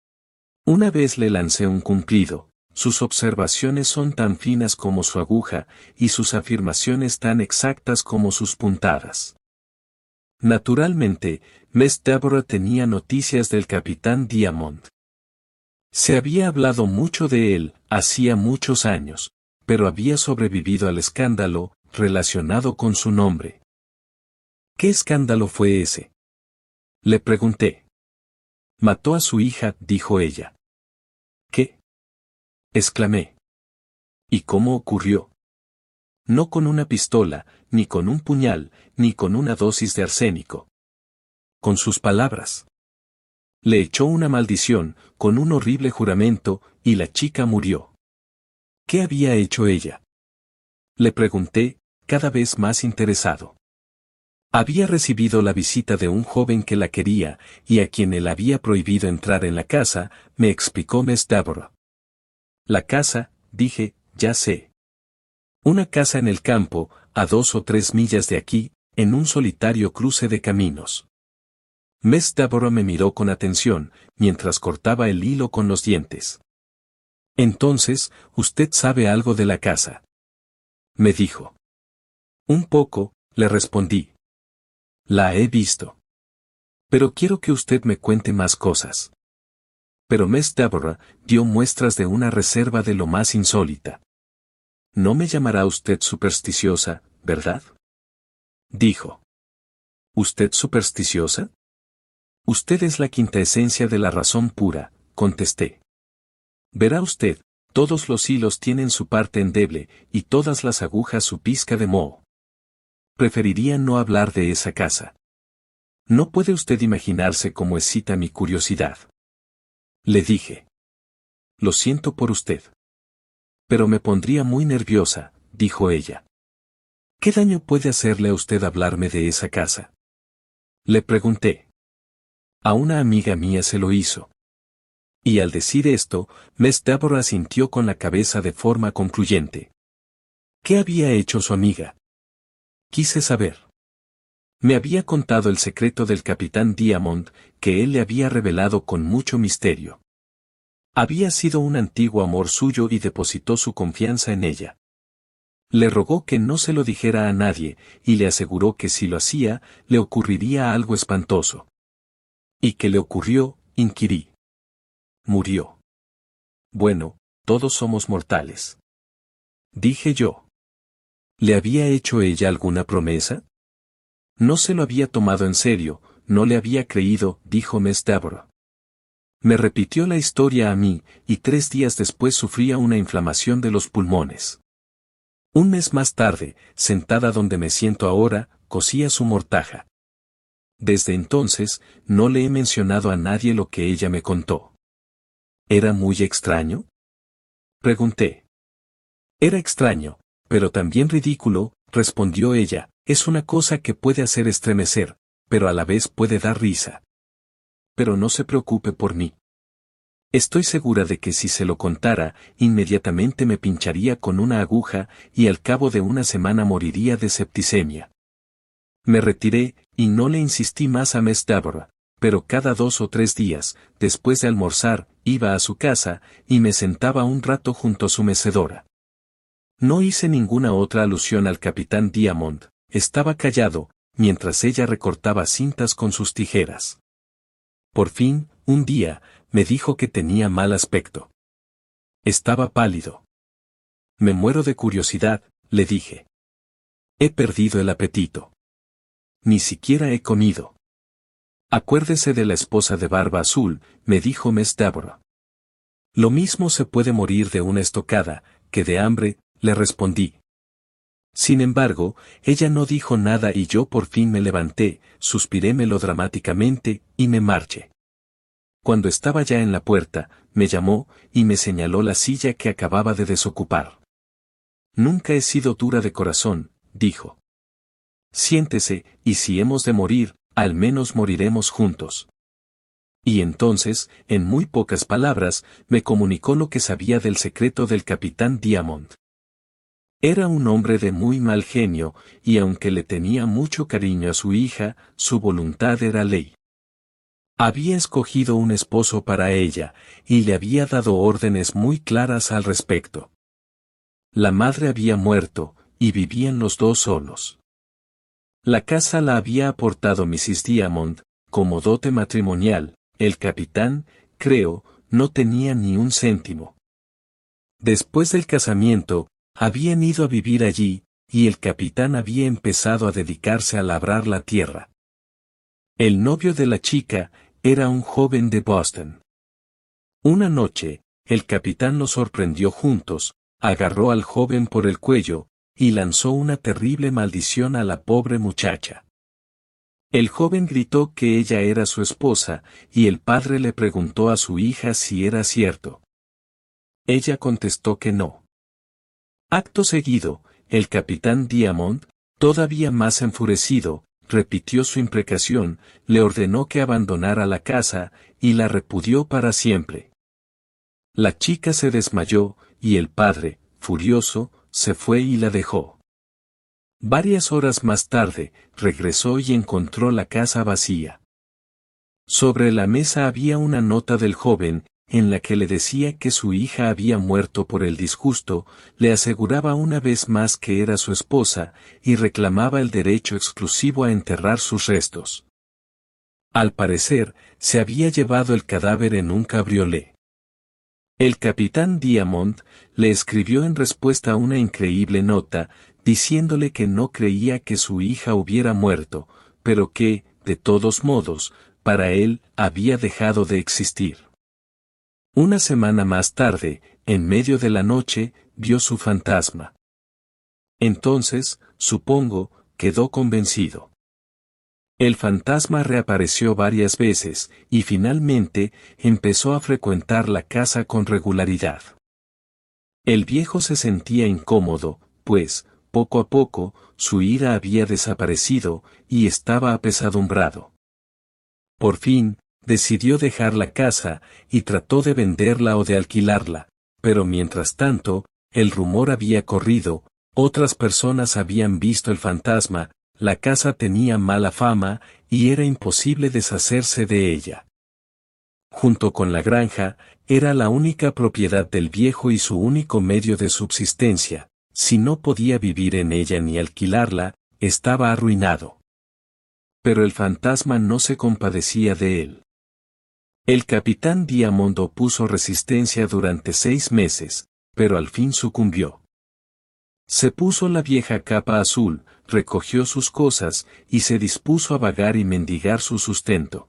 Una vez le lancé un cumplido, sus observaciones son tan finas como su aguja, y sus afirmaciones tan exactas como sus puntadas. Naturalmente, Miss Deborah tenía noticias del capitán Diamond. Se había hablado mucho de él, hacía muchos años, pero había sobrevivido al escándalo, relacionado con su nombre. ¿Qué escándalo fue ese? Le pregunté. Mató a su hija, dijo ella. ¿Qué? Exclamé. ¿Y cómo ocurrió? No con una pistola, ni con un puñal, ni con una dosis de arsénico. Con sus palabras. Le echó una maldición, con un horrible juramento, y la chica murió. ¿Qué había hecho ella? Le pregunté, cada vez más interesado. Había recibido la visita de un joven que la quería, y a quien él había prohibido entrar en la casa, me explicó Miss Deborah. La casa, dije, ya sé. Una casa en el campo, a dos o tres millas de aquí, en un solitario cruce de caminos. Miss Deborah me miró con atención, mientras cortaba el hilo con los dientes. Entonces, usted sabe algo de la casa. Me dijo. Un poco, le respondí. La he visto. Pero quiero que usted me cuente más cosas. Pero Miss Deborah dio muestras de una reserva de lo más insólita. No me llamará usted supersticiosa, ¿verdad? Dijo. ¿Usted supersticiosa? Usted es la quinta esencia de la razón pura, contesté. Verá usted, todos los hilos tienen su parte endeble y todas las agujas su pizca de moho. Preferiría no hablar de esa casa. No puede usted imaginarse cómo excita mi curiosidad. Le dije. Lo siento por usted. Pero me pondría muy nerviosa, dijo ella. ¿Qué daño puede hacerle a usted hablarme de esa casa? Le pregunté. A una amiga mía se lo hizo. Y al decir esto, Miss Deborah asintió con la cabeza de forma concluyente. ¿Qué había hecho su amiga? Quise saber. Me había contado el secreto del capitán Diamond, que él le había revelado con mucho misterio. Había sido un antiguo amor suyo y depositó su confianza en ella. Le rogó que no se lo dijera a nadie, y le aseguró que si lo hacía, le ocurriría algo espantoso. ¿Y qué le ocurrió?, inquirí. Murió. Bueno, todos somos mortales. Dije yo. ¿Le había hecho ella alguna promesa? No se lo había tomado en serio, no le había creído, dijo Miss Deborah. Me repitió la historia a mí, y tres días después sufría una inflamación de los pulmones. Un mes más tarde, sentada donde me siento ahora, cosía su mortaja. Desde entonces, no le he mencionado a nadie lo que ella me contó. ¿Era muy extraño? Pregunté. Era extraño, pero también ridículo, respondió ella. Es una cosa que puede hacer estremecer, pero a la vez puede dar risa. Pero no se preocupe por mí. Estoy segura de que si se lo contara, inmediatamente me pincharía con una aguja y al cabo de una semana moriría de septicemia. Me retiré, y no le insistí más a Miss Deborah, pero cada dos o tres días, después de almorzar, iba a su casa, y me sentaba un rato junto a su mecedora. No hice ninguna otra alusión al capitán Diamond, estaba callado, mientras ella recortaba cintas con sus tijeras. Por fin, un día, me dijo que tenía mal aspecto. Estaba pálido. Me muero de curiosidad, le dije. He perdido el apetito. Ni siquiera he comido. Acuérdese de la esposa de barba azul, me dijo Miss Deborah. Lo mismo se puede morir de una estocada, que de hambre, le respondí. Sin embargo, ella no dijo nada y yo por fin me levanté, suspiré melodramáticamente, y me marché. Cuando estaba ya en la puerta, me llamó, y me señaló la silla que acababa de desocupar. Nunca he sido dura de corazón, dijo. Siéntese, y si hemos de morir, al menos moriremos juntos. Y entonces, en muy pocas palabras, me comunicó lo que sabía del secreto del capitán Diamond. Era un hombre de muy mal genio, y aunque le tenía mucho cariño a su hija, su voluntad era ley. Había escogido un esposo para ella, y le había dado órdenes muy claras al respecto. La madre había muerto, y vivían los dos solos. La casa la había aportado missus Diamond, como dote matrimonial, el capitán, creo, no tenía ni un céntimo. Después del casamiento, habían ido a vivir allí, y el capitán había empezado a dedicarse a labrar la tierra. El novio de la chica era un joven de Boston. Una noche, el capitán los sorprendió juntos, agarró al joven por el cuello, y lanzó una terrible maldición a la pobre muchacha. El joven gritó que ella era su esposa, y el padre le preguntó a su hija si era cierto. Ella contestó que no. Acto seguido, el capitán Diamond, todavía más enfurecido, repitió su imprecación, le ordenó que abandonara la casa, y la repudió para siempre. La chica se desmayó, y el padre, furioso, se fue y la dejó. Varias horas más tarde, regresó y encontró la casa vacía. Sobre la mesa había una nota del joven, en la que le decía que su hija había muerto por el disgusto, le aseguraba una vez más que era su esposa, y reclamaba el derecho exclusivo a enterrar sus restos. Al parecer, se había llevado el cadáver en un cabriolé. El capitán Diamond le escribió en respuesta a una increíble nota, diciéndole que no creía que su hija hubiera muerto, pero que, de todos modos, para él, había dejado de existir. Una semana más tarde, en medio de la noche, vio su fantasma. Entonces, supongo, quedó convencido. El fantasma reapareció varias veces, y finalmente, empezó a frecuentar la casa con regularidad. El viejo se sentía incómodo, pues, poco a poco, su ira había desaparecido, y estaba apesadumbrado. Por fin, decidió dejar la casa, y trató de venderla o de alquilarla, pero mientras tanto, el rumor había corrido, otras personas habían visto el fantasma, la casa tenía mala fama, y era imposible deshacerse de ella. Junto con la granja, era la única propiedad del viejo y su único medio de subsistencia. Si no podía vivir en ella ni alquilarla, estaba arruinado. Pero el fantasma no se compadecía de él. El capitán Diamond opuso resistencia durante seis meses, pero al fin sucumbió. Se puso la vieja capa azul, recogió sus cosas, y se dispuso a vagar y mendigar su sustento.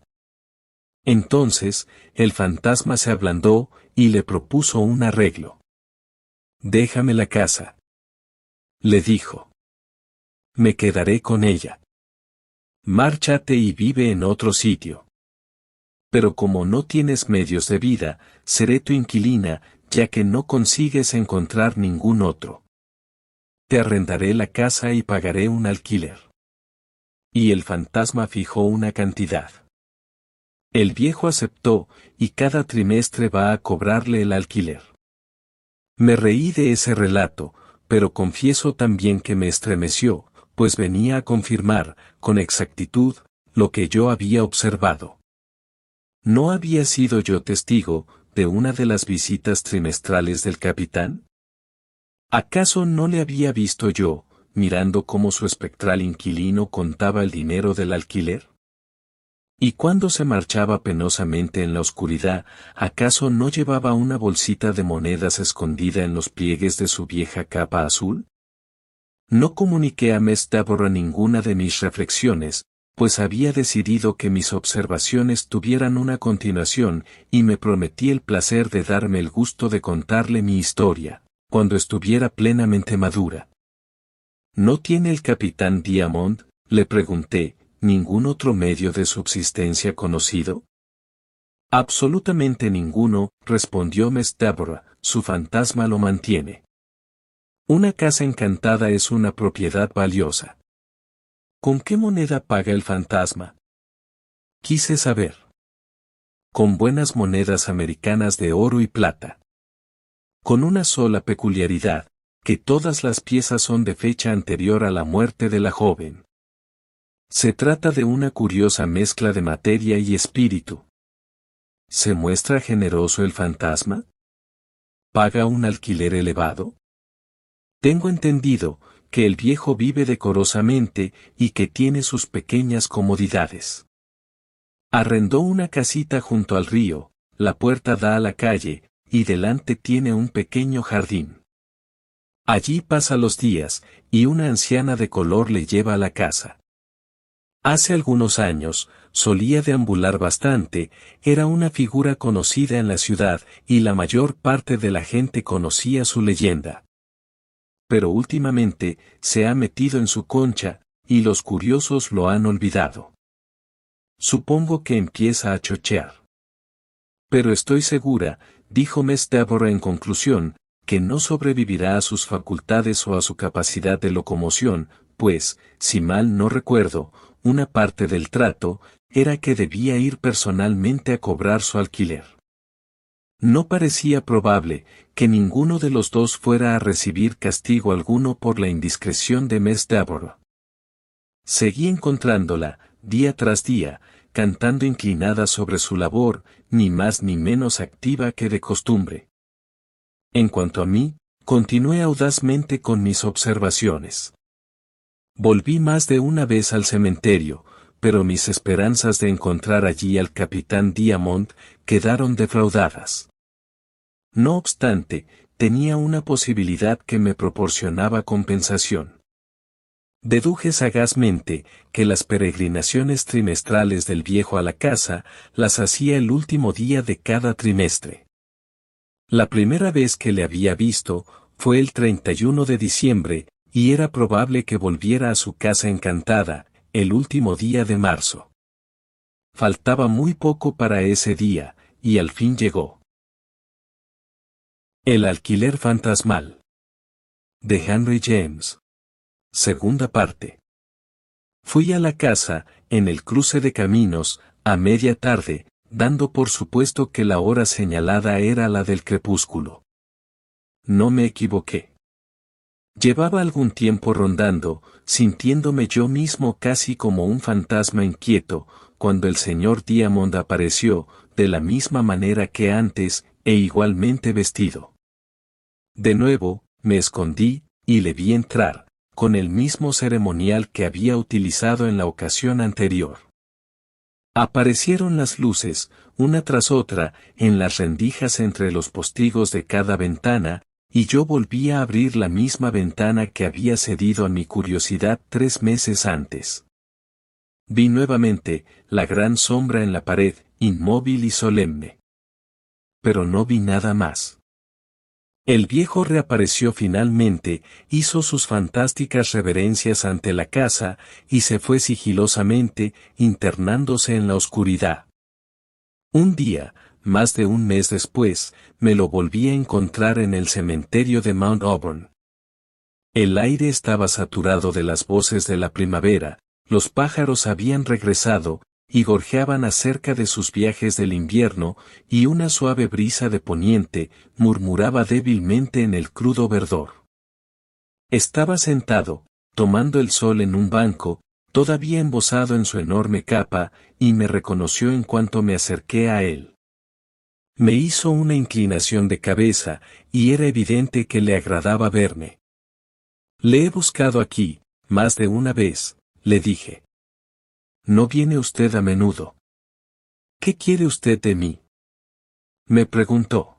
Entonces, el fantasma se ablandó, y le propuso un arreglo. «Déjame la casa», le dijo. «Me quedaré con ella. Márchate y vive en otro sitio. Pero como no tienes medios de vida, seré tu inquilina, ya que no consigues encontrar ningún otro. Te arrendaré la casa y pagaré un alquiler». Y el fantasma fijó una cantidad. El viejo aceptó, y cada trimestre va a cobrarle el alquiler. Me reí de ese relato, pero confieso también que me estremeció, pues venía a confirmar, con exactitud, lo que yo había observado. ¿No había sido yo testigo de una de las visitas trimestrales del capitán? ¿Acaso no le había visto yo, mirando cómo su espectral inquilino contaba el dinero del alquiler? Y cuando se marchaba penosamente en la oscuridad, ¿acaso no llevaba una bolsita de monedas escondida en los pliegues de su vieja capa azul? No comuniqué a Miss Deborah ninguna de mis reflexiones, pues había decidido que mis observaciones tuvieran una continuación, y me prometí el placer de darme el gusto de contarle mi historia, cuando estuviera plenamente madura. ¿No tiene el capitán Diamond, le pregunté, ningún otro medio de subsistencia conocido? Absolutamente ninguno, respondió Miss Deborah, su fantasma lo mantiene. Una casa encantada es una propiedad valiosa. ¿Con qué moneda paga el fantasma? Quise saber. Con buenas monedas americanas de oro y plata. Con una sola peculiaridad, que todas las piezas son de fecha anterior a la muerte de la joven. Se trata de una curiosa mezcla de materia y espíritu. ¿Se muestra generoso el fantasma? ¿Paga un alquiler elevado? Tengo entendido que el viejo vive decorosamente y que tiene sus pequeñas comodidades. Arrendó una casita junto al río, la puerta da a la calle, y delante tiene un pequeño jardín. Allí pasa los días, y una anciana de color le lleva a la casa. Hace algunos años, solía deambular bastante, era una figura conocida en la ciudad, y la mayor parte de la gente conocía su leyenda. Pero últimamente, se ha metido en su concha, y los curiosos lo han olvidado. Supongo que empieza a chochear. Pero estoy segura, dijo Miss Deborah en conclusión, que no sobrevivirá a sus facultades o a su capacidad de locomoción, pues, si mal no recuerdo, una parte del trato, era que debía ir personalmente a cobrar su alquiler. No parecía probable que ninguno de los dos fuera a recibir castigo alguno por la indiscreción de Miss Deborah. Seguí encontrándola, día tras día, cantando inclinada sobre su labor, ni más ni menos activa que de costumbre. En cuanto a mí, continué audazmente con mis observaciones. Volví más de una vez al cementerio, pero mis esperanzas de encontrar allí al capitán Diamond quedaron defraudadas. No obstante, tenía una posibilidad que me proporcionaba compensación. Deduje sagazmente que las peregrinaciones trimestrales del viejo a la casa las hacía el último día de cada trimestre. La primera vez que le había visto fue el treinta y uno de diciembre, y era probable que volviera a su casa encantada, el último día de marzo. Faltaba muy poco para ese día, y al fin llegó. El alquiler fantasmal. De Henry James. Segunda parte. Fui a la casa, en el cruce de caminos, a media tarde, dando por supuesto que la hora señalada era la del crepúsculo. No me equivoqué. Llevaba algún tiempo rondando, sintiéndome yo mismo casi como un fantasma inquieto, cuando el señor Diamond apareció, de la misma manera que antes, e igualmente vestido. De nuevo, me escondí, y le vi entrar, con el mismo ceremonial que había utilizado en la ocasión anterior. Aparecieron las luces, una tras otra, en las rendijas entre los postigos de cada ventana, y yo volví a abrir la misma ventana que había cedido a mi curiosidad tres meses antes. Vi nuevamente la gran sombra en la pared, inmóvil y solemne. Pero no vi nada más. El viejo reapareció finalmente, hizo sus fantásticas reverencias ante la casa, y se fue sigilosamente, internándose en la oscuridad. Un día, más de un mes después, me lo volví a encontrar en el cementerio de Mount Auburn. El aire estaba saturado de las voces de la primavera, los pájaros habían regresado, y gorjeaban acerca de sus viajes del invierno, y una suave brisa de poniente murmuraba débilmente en el crudo verdor. Estaba sentado, tomando el sol en un banco, todavía embozado en su enorme capa, y me reconoció en cuanto me acerqué a él. Me hizo una inclinación de cabeza, y era evidente que le agradaba verme. Le he buscado aquí, más de una vez, le dije. ¿No viene usted a menudo? ¿Qué quiere usted de mí? Me preguntó.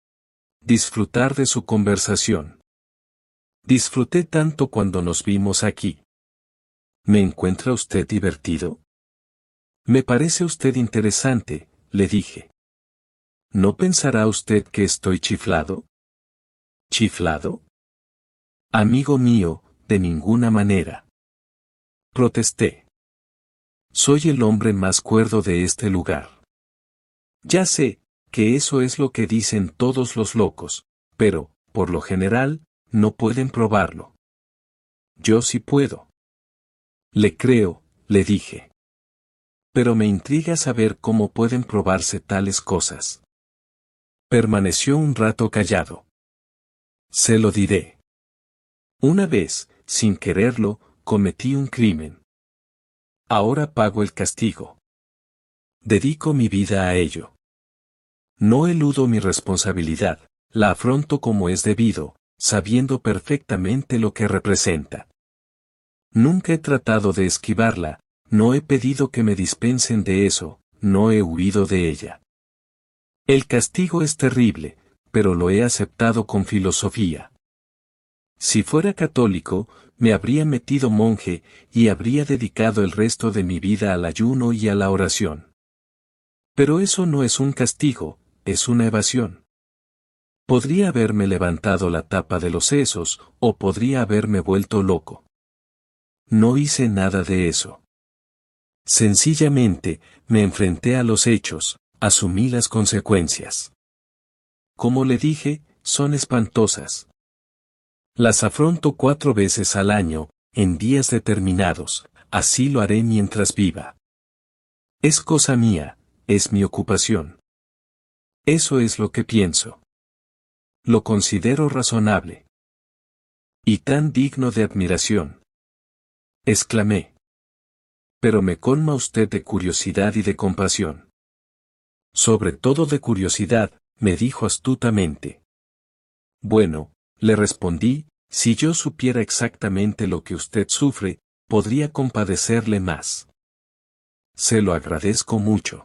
Disfrutar de su conversación. Disfruté tanto cuando nos vimos aquí. ¿Me encuentra usted divertido? Me parece usted interesante, le dije. ¿No pensará usted que estoy chiflado? ¿Chiflado? Amigo mío, de ninguna manera. Protesté. Soy el hombre más cuerdo de este lugar. Ya sé, que eso es lo que dicen todos los locos, pero, por lo general, no pueden probarlo. Yo sí puedo. Le creo, le dije. Pero me intriga saber cómo pueden probarse tales cosas. Permaneció un rato callado. Se lo diré. Una vez, sin quererlo, cometí un crimen. Ahora pago el castigo. Dedico mi vida a ello. No eludo mi responsabilidad, la afronto como es debido, sabiendo perfectamente lo que representa. Nunca he tratado de esquivarla, no he pedido que me dispensen de eso, no he huido de ella. El castigo es terrible, pero lo he aceptado con filosofía. Si fuera católico, me habría metido monje, y habría dedicado el resto de mi vida al ayuno y a la oración. Pero eso no es un castigo, es una evasión. Podría haberme levantado la tapa de los sesos, o podría haberme vuelto loco. No hice nada de eso. Sencillamente, me enfrenté a los hechos, asumí las consecuencias. Como le dije, son espantosas. Las afronto cuatro veces al año, en días determinados, así lo haré mientras viva. Es cosa mía, es mi ocupación. Eso es lo que pienso. Lo considero razonable. Y tan digno de admiración. Exclamé. Pero me colma usted de curiosidad y de compasión. Sobre todo de curiosidad, me dijo astutamente. Bueno, le respondí, si yo supiera exactamente lo que usted sufre, podría compadecerle más. Se lo agradezco mucho.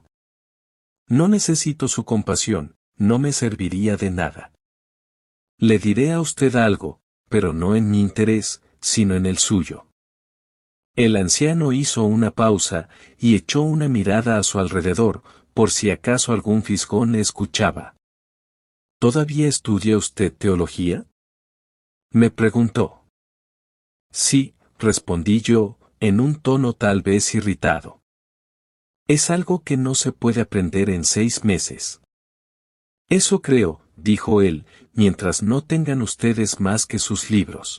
No necesito su compasión, no me serviría de nada. Le diré a usted algo, pero no en mi interés, sino en el suyo. El anciano hizo una pausa, y echó una mirada a su alrededor, por si acaso algún fisgón le escuchaba. ¿Todavía estudia usted teología? Me preguntó. Sí, respondí yo, en un tono tal vez irritado. Es algo que no se puede aprender en seis meses. Eso creo, dijo él, mientras no tengan ustedes más que sus libros.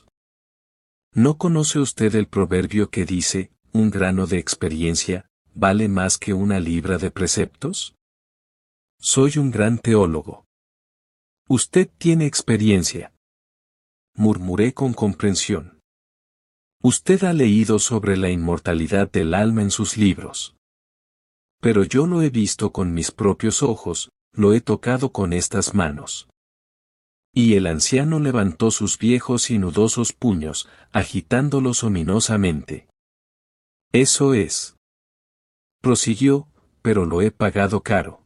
¿No conoce usted el proverbio que dice, un grano de experiencia, vale más que una libra de preceptos? Soy un gran teólogo. Usted tiene experiencia. Murmuré con comprensión. Usted ha leído sobre la inmortalidad del alma en sus libros. Pero yo lo he visto con mis propios ojos, lo he tocado con estas manos. Y el anciano levantó sus viejos y nudosos puños, agitándolos ominosamente. Eso es. Prosiguió, pero lo he pagado caro.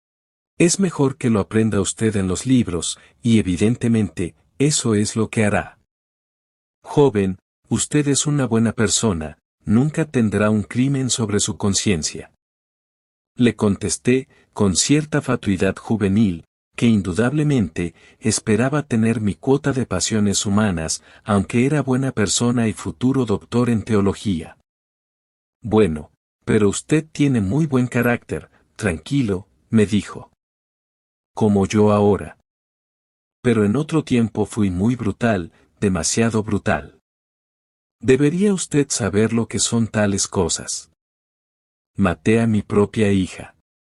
Es mejor que lo aprenda usted en los libros, y evidentemente, eso es lo que hará. Joven, usted es una buena persona, nunca tendrá un crimen sobre su conciencia. Le contesté, con cierta fatuidad juvenil, que indudablemente esperaba tener mi cuota de pasiones humanas, aunque era buena persona y futuro doctor en teología. Bueno, pero usted tiene muy buen carácter, tranquilo, me dijo. Como yo ahora. Pero en otro tiempo fui muy brutal, demasiado brutal. Debería usted saber lo que son tales cosas. Maté a mi propia hija.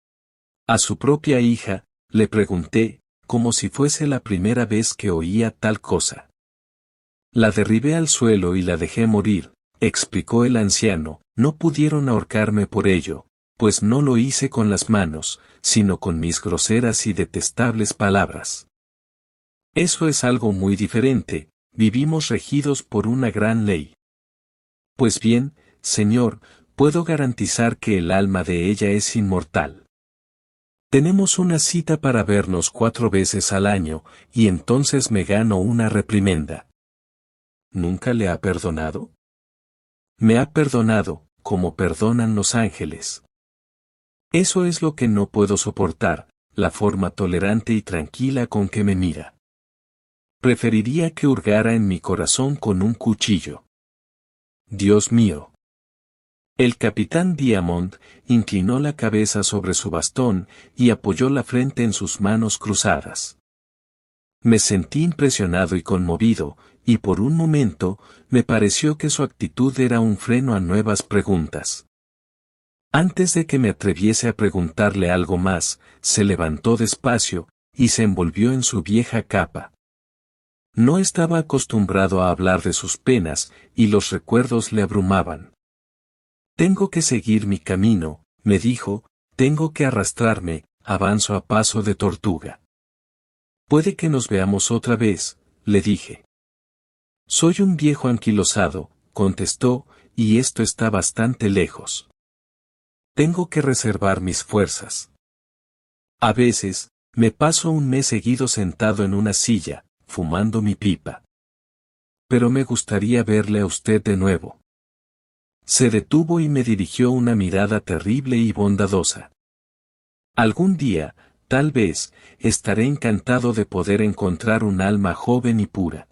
A su propia hija, le pregunté, como si fuese la primera vez que oía tal cosa. La derribé al suelo y la dejé morir, explicó el anciano, no pudieron ahorcarme por ello, pues no lo hice con las manos, sino con mis groseras y detestables palabras. Eso es algo muy diferente, vivimos regidos por una gran ley. Pues bien, señor, puedo garantizar que el alma de ella es inmortal. Tenemos una cita para vernos cuatro veces al año, y entonces me gano una reprimenda. ¿Nunca le ha perdonado? Me ha perdonado, como perdonan los ángeles. Eso es lo que no puedo soportar, la forma tolerante y tranquila con que me mira. Preferiría que hurgara en mi corazón con un cuchillo. Dios mío. El capitán Diamond inclinó la cabeza sobre su bastón y apoyó la frente en sus manos cruzadas. Me sentí impresionado y conmovido, y por un momento, me pareció que su actitud era un freno a nuevas preguntas. Antes de que me atreviese a preguntarle algo más, se levantó despacio, y se envolvió en su vieja capa. No estaba acostumbrado a hablar de sus penas, y los recuerdos le abrumaban. Tengo que seguir mi camino, me dijo, tengo que arrastrarme, avanzo a paso de tortuga. Puede que nos veamos otra vez, le dije. Soy un viejo anquilosado, contestó, y esto está bastante lejos. Tengo que reservar mis fuerzas. A veces, me paso un mes seguido sentado en una silla, fumando mi pipa. Pero me gustaría verle a usted de nuevo. Se detuvo y me dirigió una mirada terrible y bondadosa. Algún día, tal vez, estaré encantado de poder encontrar un alma joven y pura.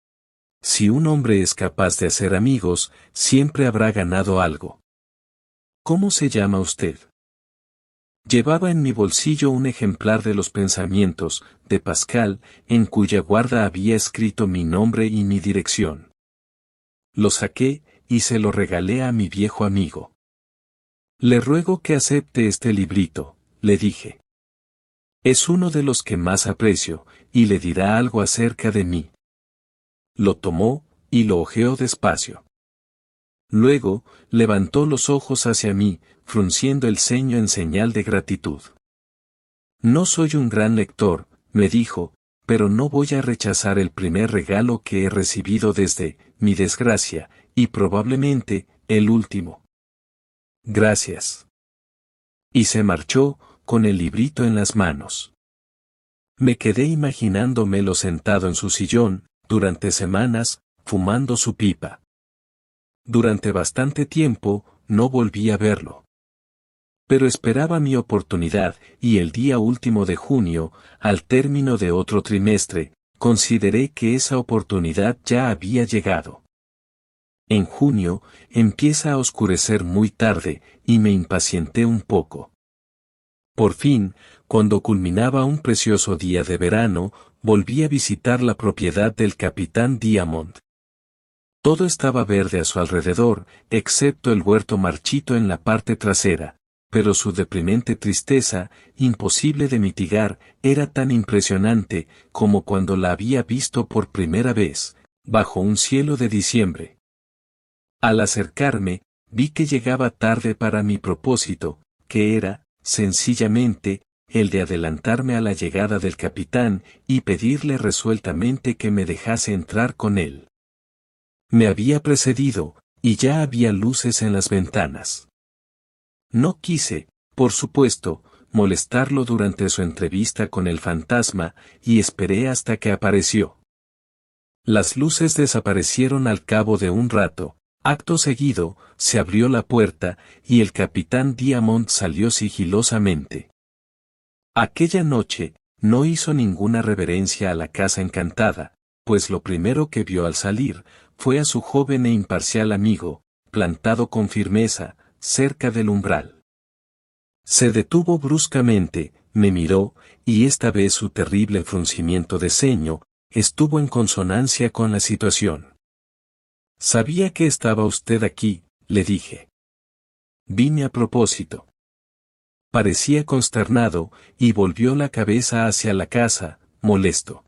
Si un hombre es capaz de hacer amigos, siempre habrá ganado algo. ¿Cómo se llama usted? Llevaba en mi bolsillo un ejemplar de los pensamientos, de Pascal, en cuya guarda había escrito mi nombre y mi dirección. Lo saqué, y se lo regalé a mi viejo amigo. Le ruego que acepte este librito, le dije. Es uno de los que más aprecio, y le dirá algo acerca de mí. Lo tomó, y lo hojeó despacio. Luego, levantó los ojos hacia mí, frunciendo el ceño en señal de gratitud. No soy un gran lector, me dijo, pero no voy a rechazar el primer regalo que he recibido desde mi desgracia, y probablemente, el último. Gracias. Y se marchó, con el librito en las manos. Me quedé imaginándomelo sentado en su sillón, durante semanas, fumando su pipa. Durante bastante tiempo, no volví a verlo. Pero esperaba mi oportunidad, y el día último de junio, al término de otro trimestre, consideré que esa oportunidad ya había llegado. En junio, empieza a oscurecer muy tarde, y me impacienté un poco. Por fin, cuando culminaba un precioso día de verano, volví a visitar la propiedad del capitán Diamond. Todo estaba verde a su alrededor, excepto el huerto marchito en la parte trasera, pero su deprimente tristeza, imposible de mitigar, era tan impresionante como cuando la había visto por primera vez, bajo un cielo de diciembre. Al acercarme, vi que llegaba tarde para mi propósito, que era, sencillamente, el de adelantarme a la llegada del capitán y pedirle resueltamente que me dejase entrar con él. Me había precedido, y ya había luces en las ventanas. No quise, por supuesto, molestarlo durante su entrevista con el fantasma, y esperé hasta que apareció. Las luces desaparecieron al cabo de un rato. Acto seguido, se abrió la puerta, y el capitán Diamond salió sigilosamente. Aquella noche, no hizo ninguna reverencia a la casa encantada, pues lo primero que vio al salir, fue a su joven e imparcial amigo, plantado con firmeza, cerca del umbral. Se detuvo bruscamente, me miró, y esta vez su terrible fruncimiento de ceño, estuvo en consonancia con la situación. Sabía que estaba usted aquí, le dije. Vine a propósito. Parecía consternado, y volvió la cabeza hacia la casa, molesto.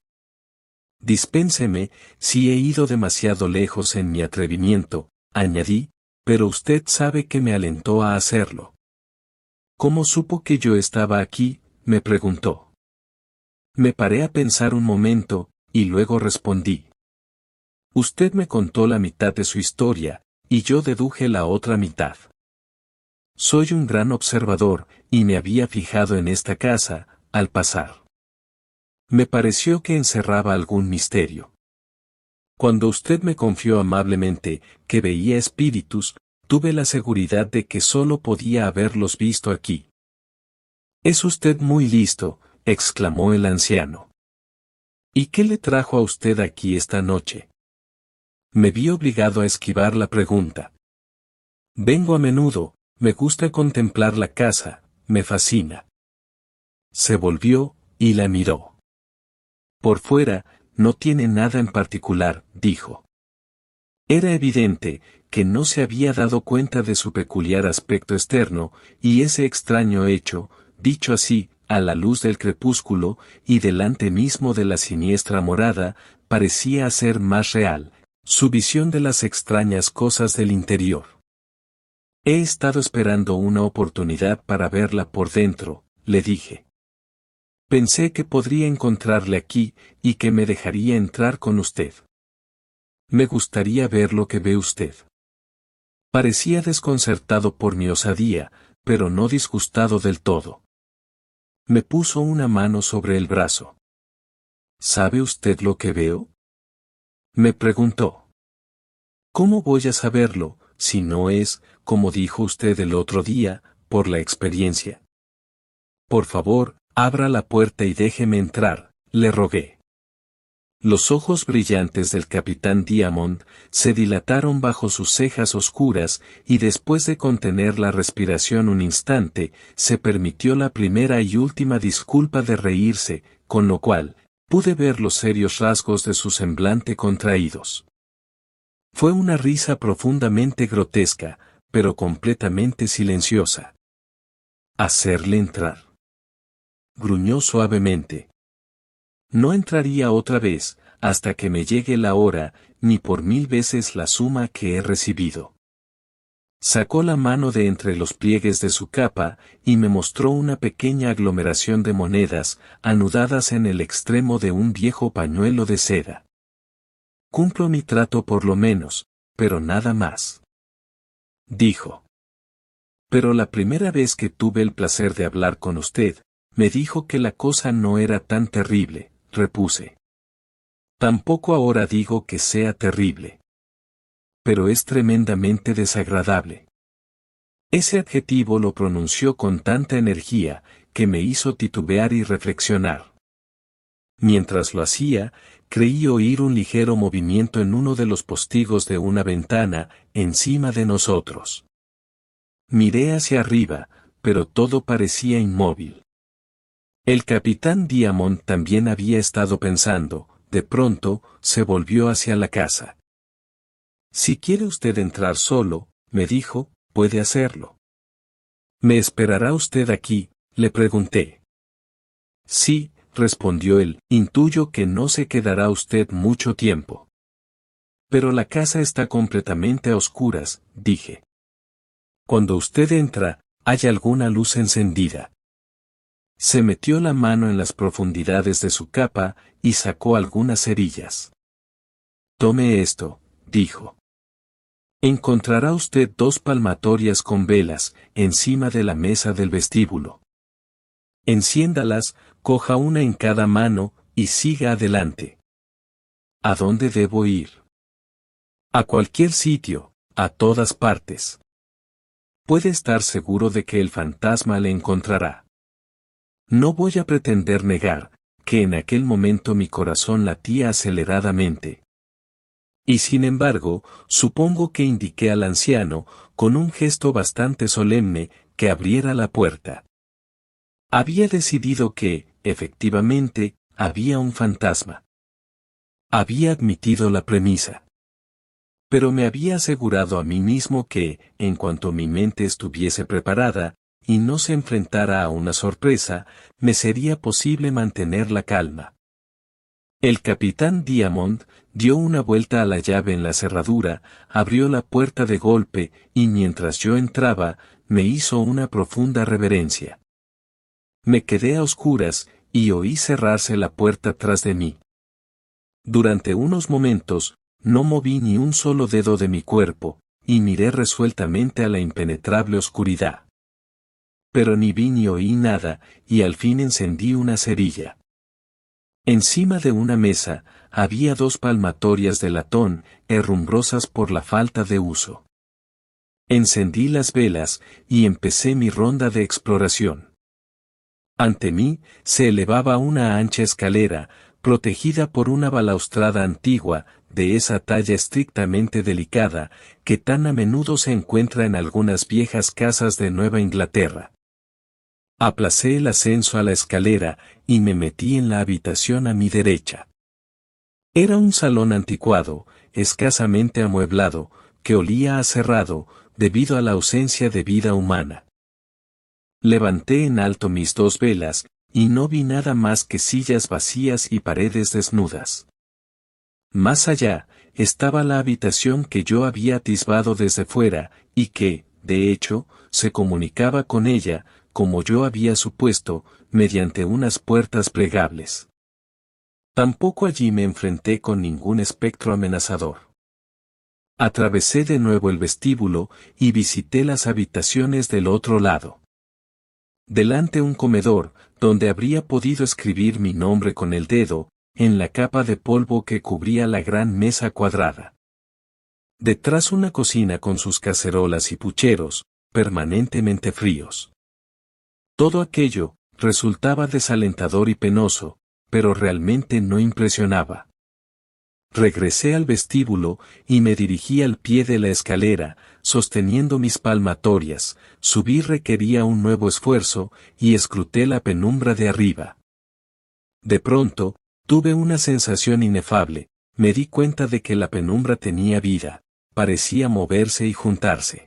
Dispénseme, si he ido demasiado lejos en mi atrevimiento, añadí, pero usted sabe que me alentó a hacerlo. ¿Cómo supo que yo estaba aquí?, me preguntó. Me paré a pensar un momento, y luego respondí. Usted me contó la mitad de su historia, y yo deduje la otra mitad. Soy un gran observador, y me había fijado en esta casa, al pasar. Me pareció que encerraba algún misterio. Cuando usted me confió amablemente que veía espíritus, tuve la seguridad de que solo podía haberlos visto aquí. Es usted muy listo, exclamó el anciano. ¿Y qué le trajo a usted aquí esta noche? Me vi obligado a esquivar la pregunta. Vengo a menudo, me gusta contemplar la casa, me fascina. Se volvió, y la miró. Por fuera, no tiene nada en particular, dijo. Era evidente, que no se había dado cuenta de su peculiar aspecto externo, y ese extraño hecho, dicho así, a la luz del crepúsculo, y delante mismo de la siniestra morada, parecía hacer más real su visión de las extrañas cosas del interior. He estado esperando una oportunidad para verla por dentro, le dije. Pensé que podría encontrarle aquí, y que me dejaría entrar con usted. Me gustaría ver lo que ve usted. Parecía desconcertado por mi osadía, pero no disgustado del todo. Me puso una mano sobre el brazo. ¿Sabe usted lo que veo?, me preguntó. ¿Cómo voy a saberlo, si no es, como dijo usted el otro día, por la experiencia? Por favor, abra la puerta y déjeme entrar, le rogué. Los ojos brillantes del capitán Diamond se dilataron bajo sus cejas oscuras, y después de contener la respiración un instante, se permitió la primera y última disculpa de reírse, con lo cual, pude ver los serios rasgos de su semblante contraídos. Fue una risa profundamente grotesca, pero completamente silenciosa. Hacerle entrar. Gruñó suavemente. No entraría otra vez, hasta que me llegue la hora, ni por mil veces la suma que he recibido. Sacó la mano de entre los pliegues de su capa y me mostró una pequeña aglomeración de monedas anudadas en el extremo de un viejo pañuelo de seda. Cumplo mi trato por lo menos, pero nada más, dijo. Pero la primera vez que tuve el placer de hablar con usted, me dijo que la cosa no era tan terrible, repuse. Tampoco ahora digo que sea terrible. Pero es tremendamente desagradable. Ese adjetivo lo pronunció con tanta energía, que me hizo titubear y reflexionar. Mientras lo hacía, creí oír un ligero movimiento en uno de los postigos de una ventana, encima de nosotros. Miré hacia arriba, pero todo parecía inmóvil. El capitán Diamond también había estado pensando, de pronto, se volvió hacia la casa. Si quiere usted entrar solo, me dijo, puede hacerlo. ¿Me esperará usted aquí?, le pregunté. Sí, respondió él, intuyo que no se quedará usted mucho tiempo. Pero la casa está completamente a oscuras, dije. Cuando usted entra, ¿hay alguna luz encendida? Se metió la mano en las profundidades de su capa y sacó algunas cerillas. Tome esto, dijo. Encontrará usted dos palmatorias con velas encima de la mesa del vestíbulo. Enciéndalas, coja una en cada mano y siga adelante. ¿A dónde debo ir? A cualquier sitio, a todas partes. Puede estar seguro de que el fantasma le encontrará. No voy a pretender negar que en aquel momento mi corazón latía aceleradamente. Y sin embargo, supongo que indiqué al anciano, con un gesto bastante solemne, que abriera la puerta. Había decidido que, efectivamente, había un fantasma. Había admitido la premisa. Pero me había asegurado a mí mismo que, en cuanto mi mente estuviese preparada, y no se enfrentara a una sorpresa, me sería posible mantener la calma. El capitán Diamond dio una vuelta a la llave en la cerradura, abrió la puerta de golpe, y mientras yo entraba, me hizo una profunda reverencia. Me quedé a oscuras, y oí cerrarse la puerta tras de mí. Durante unos momentos, no moví ni un solo dedo de mi cuerpo, y miré resueltamente a la impenetrable oscuridad. Pero ni vi ni oí nada, y al fin encendí una cerilla. Encima de una mesa, había dos palmatorias de latón, herrumbrosas por la falta de uso. Encendí las velas, y empecé mi ronda de exploración. Ante mí, se elevaba una ancha escalera, protegida por una balaustrada antigua, de esa talla estrictamente delicada, que tan a menudo se encuentra en algunas viejas casas de Nueva Inglaterra. Aplacé el ascenso a la escalera, y me metí en la habitación a mi derecha. Era un salón anticuado, escasamente amueblado, que olía a cerrado, debido a la ausencia de vida humana. Levanté en alto mis dos velas, y no vi nada más que sillas vacías y paredes desnudas. Más allá, estaba la habitación que yo había atisbado desde fuera, y que, de hecho, se comunicaba con ella, como yo había supuesto, mediante unas puertas plegables. Tampoco allí me enfrenté con ningún espectro amenazador. Atravesé de nuevo el vestíbulo, y visité las habitaciones del otro lado. Delante un comedor, donde habría podido escribir mi nombre con el dedo, en la capa de polvo que cubría la gran mesa cuadrada. Detrás una cocina con sus cacerolas y pucheros, permanentemente fríos. Todo aquello resultaba desalentador y penoso, pero realmente no impresionaba. Regresé al vestíbulo y me dirigí al pie de la escalera, sosteniendo mis palmatorias. Subir requería un nuevo esfuerzo, y escruté la penumbra de arriba. De pronto, tuve una sensación inefable, me di cuenta de que la penumbra tenía vida, parecía moverse y juntarse.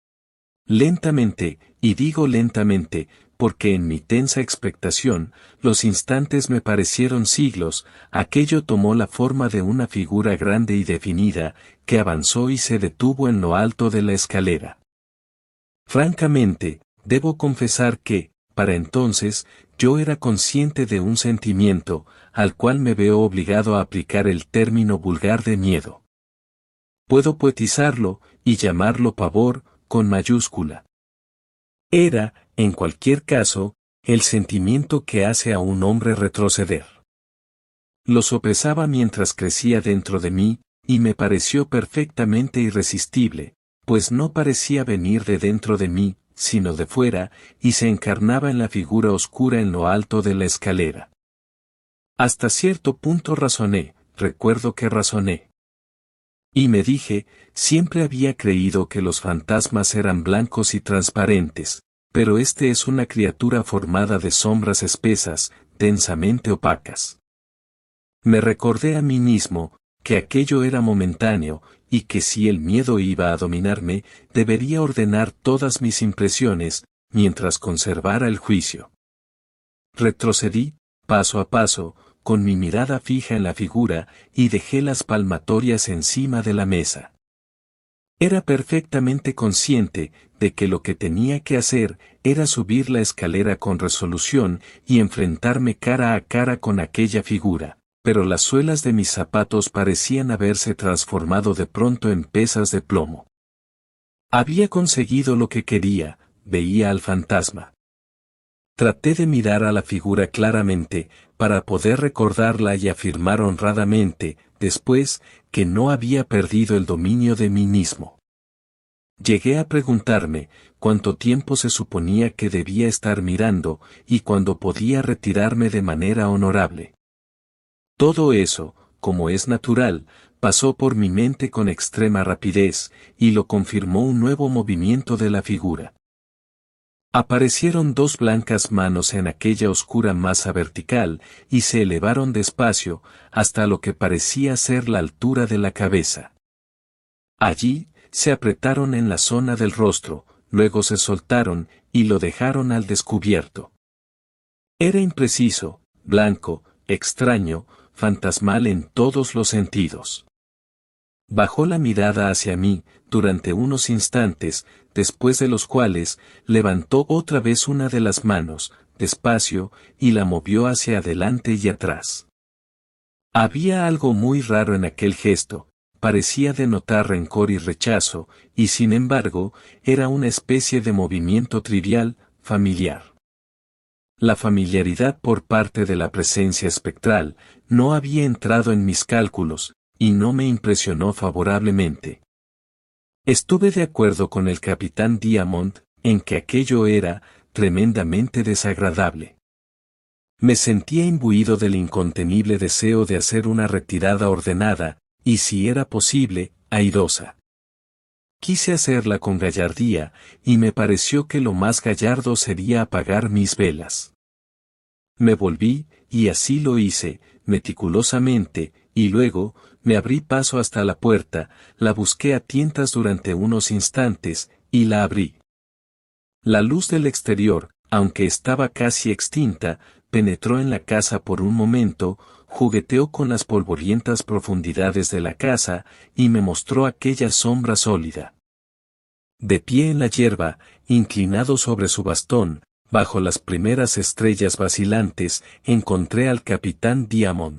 Lentamente, y digo lentamente, porque en mi tensa expectación, los instantes me parecieron siglos, aquello tomó la forma de una figura grande y definida, que avanzó y se detuvo en lo alto de la escalera. Francamente, debo confesar que, para entonces, yo era consciente de un sentimiento, al cual me veo obligado a aplicar el término vulgar de miedo. Puedo poetizarlo, y llamarlo pavor, con mayúscula. Era, en cualquier caso, el sentimiento que hace a un hombre retroceder. Lo sopesaba mientras crecía dentro de mí, y me pareció perfectamente irresistible, pues no parecía venir de dentro de mí, sino de fuera, y se encarnaba en la figura oscura en lo alto de la escalera. Hasta cierto punto razoné, recuerdo que razoné. Y me dije, siempre había creído que los fantasmas eran blancos y transparentes, pero este es una criatura formada de sombras espesas, densamente opacas. Me recordé a mí mismo, que aquello era momentáneo, y que si el miedo iba a dominarme, debería ordenar todas mis impresiones, mientras conservara el juicio. Retrocedí, paso a paso, con mi mirada fija en la figura, y dejé las palmatorias encima de la mesa. Era perfectamente consciente de que lo que tenía que hacer era subir la escalera con resolución y enfrentarme cara a cara con aquella figura, pero las suelas de mis zapatos parecían haberse transformado de pronto en pesas de plomo. Había conseguido lo que quería, veía al fantasma. Traté de mirar a la figura claramente, para poder recordarla y afirmar honradamente, después, que no había perdido el dominio de mí mismo. Llegué a preguntarme, cuánto tiempo se suponía que debía estar mirando, y cuándo podía retirarme de manera honorable. Todo eso, como es natural, pasó por mi mente con extrema rapidez, y lo confirmó un nuevo movimiento de la figura. Aparecieron dos blancas manos en aquella oscura masa vertical, y se elevaron despacio, hasta lo que parecía ser la altura de la cabeza. Allí, se apretaron en la zona del rostro, luego se soltaron, y lo dejaron al descubierto. Era impreciso, blanco, extraño, fantasmal en todos los sentidos. Bajó la mirada hacia mí, durante unos instantes, después de los cuales, levantó otra vez una de las manos, despacio, y la movió hacia adelante y atrás. Había algo muy raro en aquel gesto, parecía denotar rencor y rechazo, y sin embargo, era una especie de movimiento trivial, familiar. La familiaridad por parte de la presencia espectral, no había entrado en mis cálculos, y no me impresionó favorablemente. Estuve de acuerdo con el capitán Diamond, en que aquello era, tremendamente desagradable. Me sentía imbuido del incontenible deseo de hacer una retirada ordenada, y si era posible, airosa. Quise hacerla con gallardía, y me pareció que lo más gallardo sería apagar mis velas. Me volví, y así lo hice, meticulosamente, y luego, me abrí paso hasta la puerta, la busqué a tientas durante unos instantes, y la abrí. La luz del exterior, aunque estaba casi extinta, penetró en la casa por un momento, jugueteó con las polvorientas profundidades de la casa, y me mostró aquella sombra sólida. De pie en la hierba, inclinado sobre su bastón, bajo las primeras estrellas vacilantes, encontré al capitán Diamond.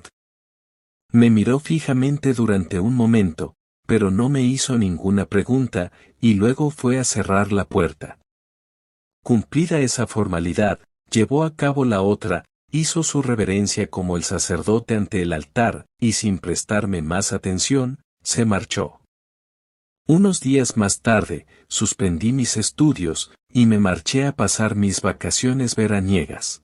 Me miró fijamente durante un momento, pero no me hizo ninguna pregunta, y luego fue a cerrar la puerta. Cumplida esa formalidad, llevó a cabo la otra, hizo su reverencia como el sacerdote ante el altar, y sin prestarme más atención, se marchó. Unos días más tarde, suspendí mis estudios, y me marché a pasar mis vacaciones veraniegas.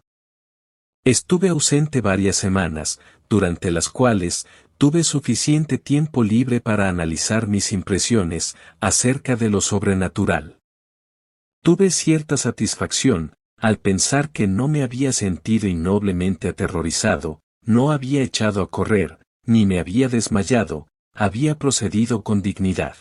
Estuve ausente varias semanas, durante las cuales, tuve suficiente tiempo libre para analizar mis impresiones, acerca de lo sobrenatural. Tuve cierta satisfacción, al pensar que no me había sentido innoblemente aterrorizado, no había echado a correr, ni me había desmayado, había procedido con dignidad.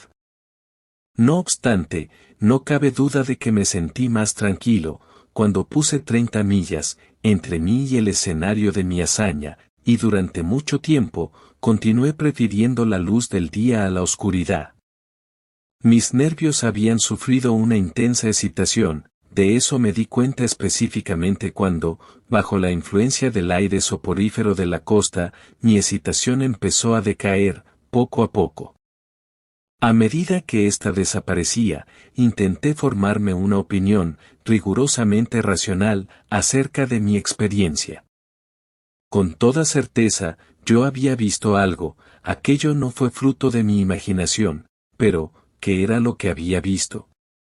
No obstante, no cabe duda de que me sentí más tranquilo, cuando puse treinta millas, entre mí y el escenario de mi hazaña, y durante mucho tiempo, continué prefiriendo la luz del día a la oscuridad. Mis nervios habían sufrido una intensa excitación, de eso me di cuenta específicamente cuando, bajo la influencia del aire soporífero de la costa, mi excitación empezó a decaer, poco a poco. A medida que ésta desaparecía, intenté formarme una opinión, rigurosamente racional, acerca de mi experiencia. Con toda certeza, yo había visto algo, aquello no fue fruto de mi imaginación, pero, ¿qué era lo que había visto?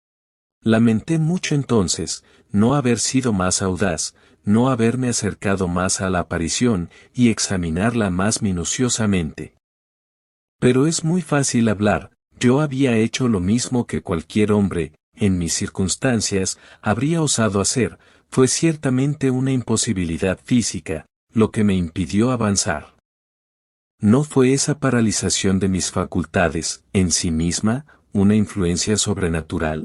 Lamenté mucho entonces, no haber sido más audaz, no haberme acercado más a la aparición y examinarla más minuciosamente. Pero es muy fácil hablar, yo había hecho lo mismo que cualquier hombre, en mis circunstancias, habría osado hacer, fue ciertamente una imposibilidad física, lo que me impidió avanzar. ¿No fue esa paralización de mis facultades, en sí misma, una influencia sobrenatural?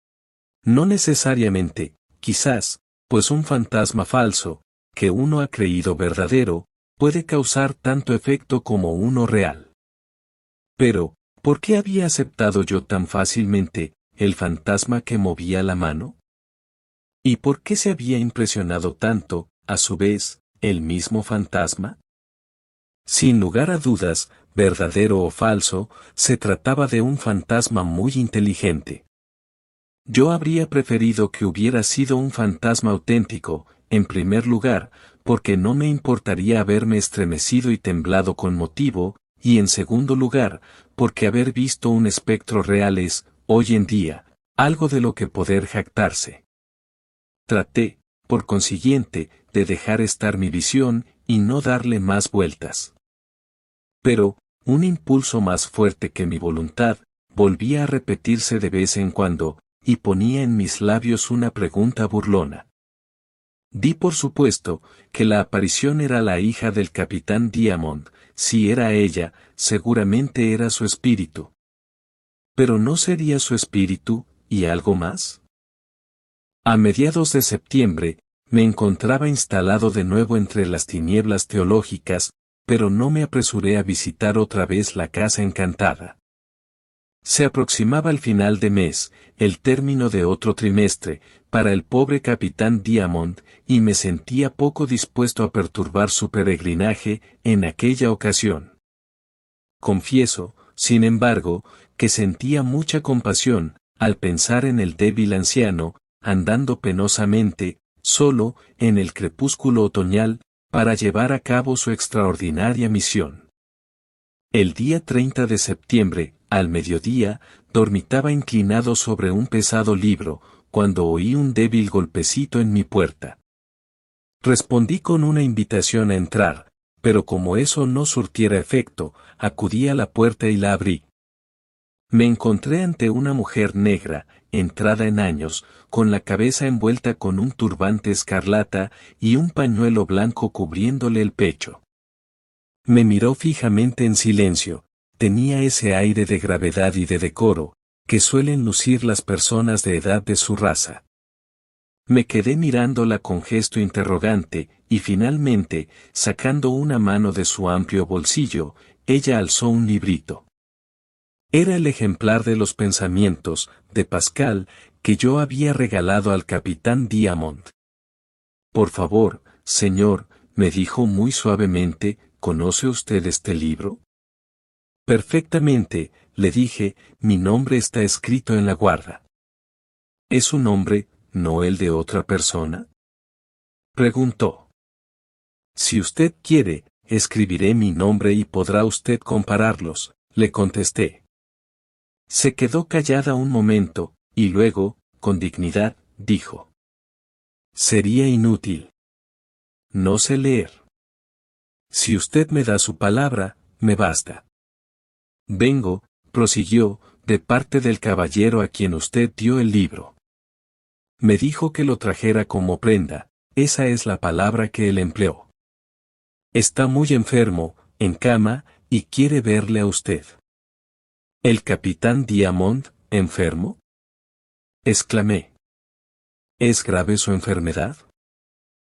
No necesariamente, quizás, pues un fantasma falso, que uno ha creído verdadero, puede causar tanto efecto como uno real. Pero, ¿por qué había aceptado yo tan fácilmente el fantasma que movía la mano? ¿Y por qué se había impresionado tanto, a su vez, el mismo fantasma? Sin lugar a dudas, verdadero o falso, se trataba de un fantasma muy inteligente. Yo habría preferido que hubiera sido un fantasma auténtico, en primer lugar, porque no me importaría haberme estremecido y temblado con motivo, y en segundo lugar, porque haber visto un espectro real es, hoy en día, algo de lo que poder jactarse. Traté, por consiguiente, de dejar estar mi visión, y no darle más vueltas. Pero, un impulso más fuerte que mi voluntad, volvía a repetirse de vez en cuando, y ponía en mis labios una pregunta burlona. Di por supuesto, que la aparición era la hija del capitán Diamond, si era ella, seguramente era su espíritu. Pero ¿no sería su espíritu, y algo más? A mediados de septiembre, me encontraba instalado de nuevo entre las tinieblas teológicas, pero no me apresuré a visitar otra vez la casa encantada. Se aproximaba el final de mes, el término de otro trimestre, para el pobre capitán Diamond, y me sentía poco dispuesto a perturbar su peregrinaje en aquella ocasión. Confieso, sin embargo, que sentía mucha compasión, al pensar en el débil anciano, andando penosamente, solo, en el crepúsculo otoñal, para llevar a cabo su extraordinaria misión. El día treinta de septiembre, al mediodía, dormitaba inclinado sobre un pesado libro, cuando oí un débil golpecito en mi puerta. Respondí con una invitación a entrar, pero como eso no surtiera efecto, acudí a la puerta y la abrí. Me encontré ante una mujer negra, entrada en años, con la cabeza envuelta con un turbante escarlata y un pañuelo blanco cubriéndole el pecho. Me miró fijamente en silencio. Tenía ese aire de gravedad y de decoro, que suelen lucir las personas de edad de su raza. Me quedé mirándola con gesto interrogante, y finalmente, sacando una mano de su amplio bolsillo, ella alzó un librito. Era el ejemplar de los pensamientos, de Pascal, que yo había regalado al capitán Diamond. Por favor, señor, me dijo muy suavemente, ¿conoce usted este libro? Perfectamente, le dije, mi nombre está escrito en la guarda. ¿Es su nombre, no el de otra persona? Preguntó. Si usted quiere, escribiré mi nombre y podrá usted compararlos, le contesté. Se quedó callada un momento, y luego, con dignidad, dijo. Sería inútil. No sé leer. Si usted me da su palabra, me basta. Vengo, prosiguió, de parte del caballero a quien usted dio el libro. Me dijo que lo trajera como prenda, esa es la palabra que él empleó. Está muy enfermo, en cama, y quiere verle a usted. ¿El capitán Diamond, enfermo? Exclamé. ¿Es grave su enfermedad?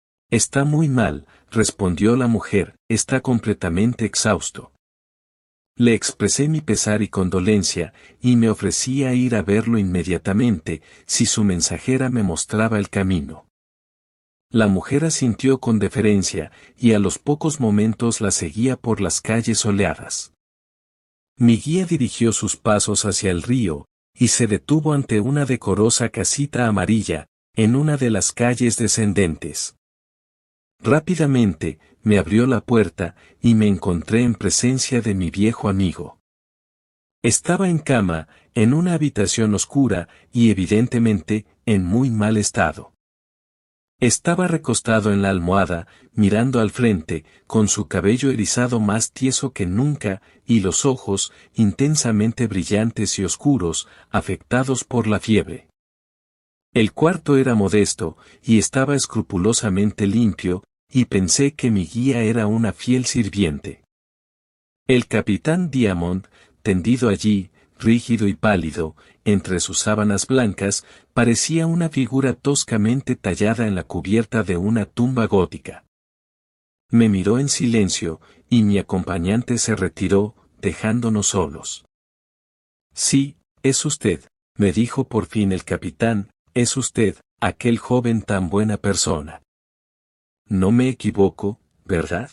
Está muy mal, respondió la mujer, está completamente exhausto. Le expresé mi pesar y condolencia, y me ofrecí a ir a verlo inmediatamente, si su mensajera me mostraba el camino. La mujer asintió con deferencia, y a los pocos momentos la seguía por las calles soleadas. Mi guía dirigió sus pasos hacia el río, y se detuvo ante una decorosa casita amarilla, en una de las calles descendentes. Rápidamente, me abrió la puerta, y me encontré en presencia de mi viejo amigo. Estaba en cama, en una habitación oscura, y evidentemente, en muy mal estado. Estaba recostado en la almohada, mirando al frente, con su cabello erizado más tieso que nunca, y los ojos, intensamente brillantes y oscuros, afectados por la fiebre. El cuarto era modesto, y estaba escrupulosamente limpio, y pensé que mi guía era una fiel sirviente. El capitán Diamond, tendido allí, rígido y pálido, entre sus sábanas blancas, parecía una figura toscamente tallada en la cubierta de una tumba gótica. Me miró en silencio, y mi acompañante se retiró, dejándonos solos. Sí, es usted, me dijo por fin el capitán, es usted, aquel joven tan buena persona. No me equivoco, ¿verdad?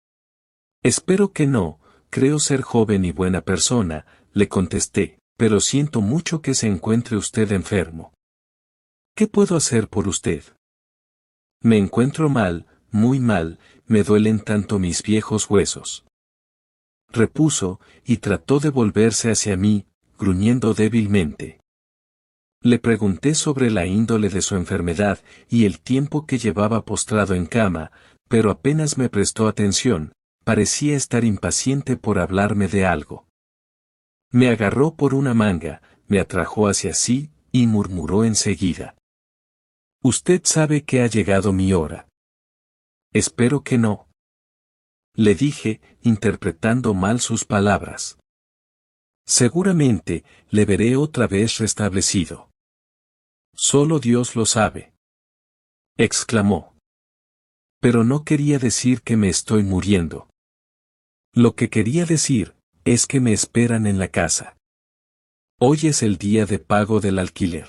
Espero que no, creo ser joven y buena persona, le contesté, pero siento mucho que se encuentre usted enfermo. ¿Qué puedo hacer por usted? Me encuentro mal, muy mal, me duelen tanto mis viejos huesos. Repuso, y trató de volverse hacia mí, gruñendo débilmente. Le pregunté sobre la índole de su enfermedad y el tiempo que llevaba postrado en cama, pero apenas me prestó atención, parecía estar impaciente por hablarme de algo. Me agarró por una manga, me atrajo hacia sí, y murmuró enseguida. Usted sabe que ha llegado mi hora. Espero que no. Le dije, interpretando mal sus palabras. Seguramente, le veré otra vez restablecido. Solo Dios lo sabe. Exclamó. Pero no quería decir que me estoy muriendo. Lo que quería decir, es que me esperan en la casa. Hoy es el día de pago del alquiler.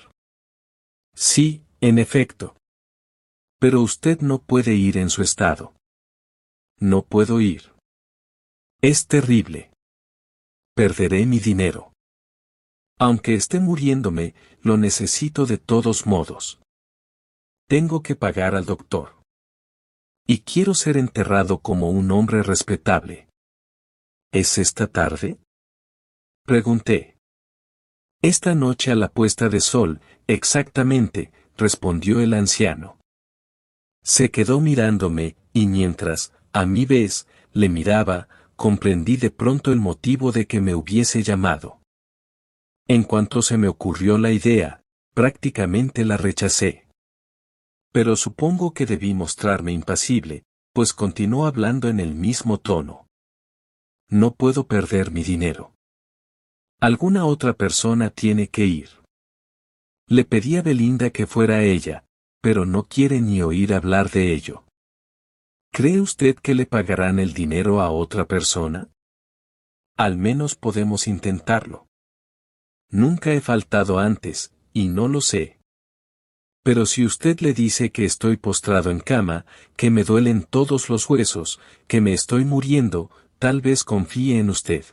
Sí, en efecto. Pero usted no puede ir en su estado. No puedo ir. Es terrible. Perderé mi dinero. Aunque esté muriéndome, lo necesito de todos modos. Tengo que pagar al doctor. Y quiero ser enterrado como un hombre respetable. ¿Es esta tarde? Pregunté. Esta noche a la puesta de sol, exactamente, respondió el anciano. Se quedó mirándome, y mientras, a mi vez, le miraba, comprendí de pronto el motivo de que me hubiese llamado. En cuanto se me ocurrió la idea, prácticamente la rechacé. Pero supongo que debí mostrarme impasible, pues continuó hablando en el mismo tono. No puedo perder mi dinero. Alguna otra persona tiene que ir. Le pedí a Belinda que fuera ella, pero no quiere ni oír hablar de ello. ¿Cree usted que le pagarán el dinero a otra persona? Al menos podemos intentarlo. Nunca he faltado antes, y no lo sé. Pero si usted le dice que estoy postrado en cama, que me duelen todos los huesos, que me estoy muriendo, tal vez confíe en usted.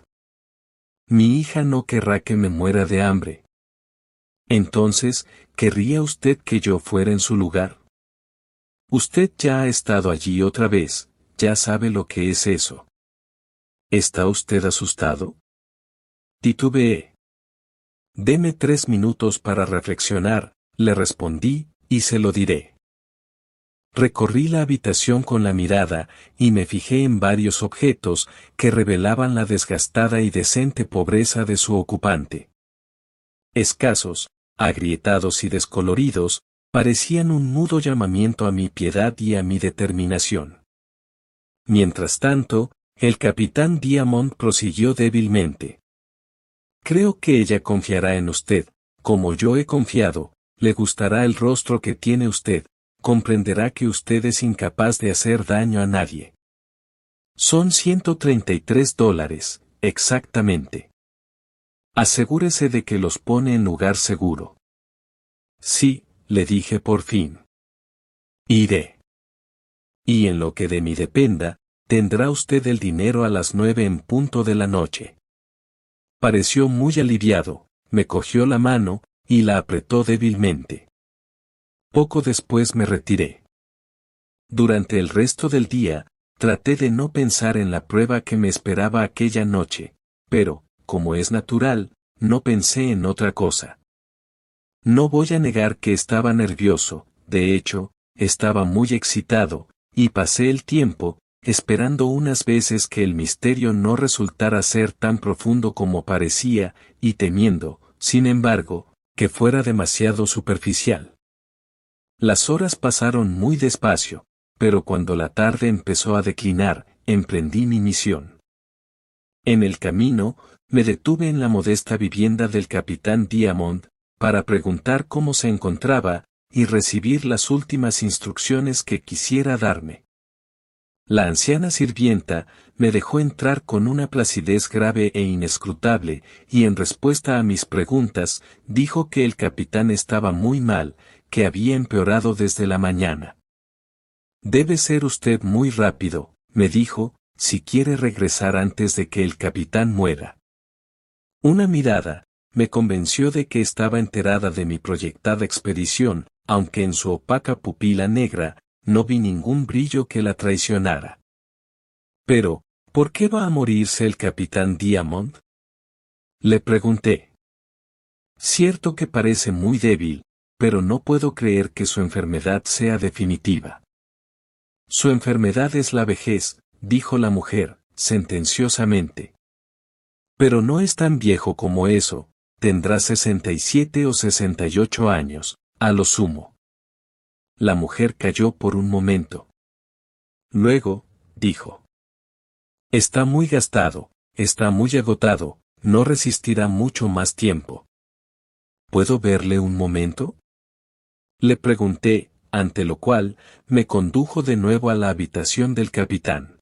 Mi hija no querrá que me muera de hambre. Entonces, ¿querría usted que yo fuera en su lugar? Usted ya ha estado allí otra vez, ya sabe lo que es eso. ¿Está usted asustado? Titubeé. Deme tres minutos para reflexionar, le respondí, y se lo diré. Recorrí la habitación con la mirada, y me fijé en varios objetos que revelaban la desgastada y decente pobreza de su ocupante. Escasos, agrietados y descoloridos, parecían un mudo llamamiento a mi piedad y a mi determinación. Mientras tanto, el capitán Diamond prosiguió débilmente. Creo que ella confiará en usted, como yo he confiado, le gustará el rostro que tiene usted, comprenderá que usted es incapaz de hacer daño a nadie. Son ciento treinta y tres dólares, exactamente. Asegúrese de que los pone en lugar seguro. Sí, le dije por fin. Iré. Y en lo que de mí dependa, tendrá usted el dinero a las nueve en punto de la noche. Pareció muy aliviado, me cogió la mano, y la apretó débilmente. Poco después me retiré. Durante el resto del día, traté de no pensar en la prueba que me esperaba aquella noche, pero, como es natural, no pensé en otra cosa. No voy a negar que estaba nervioso, de hecho, estaba muy excitado, y pasé el tiempo, esperando unas veces que el misterio no resultara ser tan profundo como parecía, y temiendo, sin embargo, que fuera demasiado superficial. Las horas pasaron muy despacio, pero cuando la tarde empezó a declinar, emprendí mi misión. En el camino, me detuve en la modesta vivienda del capitán Diamond, para preguntar cómo se encontraba, y recibir las últimas instrucciones que quisiera darme. La anciana sirvienta me dejó entrar con una placidez grave e inescrutable, y en respuesta a mis preguntas, dijo que el capitán estaba muy mal, que había empeorado desde la mañana. Debe ser usted muy rápido, me dijo, si quiere regresar antes de que el capitán muera. Una mirada me convenció de que estaba enterada de mi proyectada expedición, aunque en su opaca pupila negra, no vi ningún brillo que la traicionara. Pero, ¿por qué va a morirse el capitán Diamond? Le pregunté. Cierto que parece muy débil, pero no puedo creer que su enfermedad sea definitiva. Su enfermedad es la vejez, dijo la mujer, sentenciosamente. Pero no es tan viejo como eso, tendrá sesenta y siete o sesenta y ocho años, a lo sumo. La mujer calló por un momento. Luego, dijo. Está muy gastado, está muy agotado, no resistirá mucho más tiempo. ¿Puedo verle un momento? Le pregunté, ante lo cual, me condujo de nuevo a la habitación del capitán.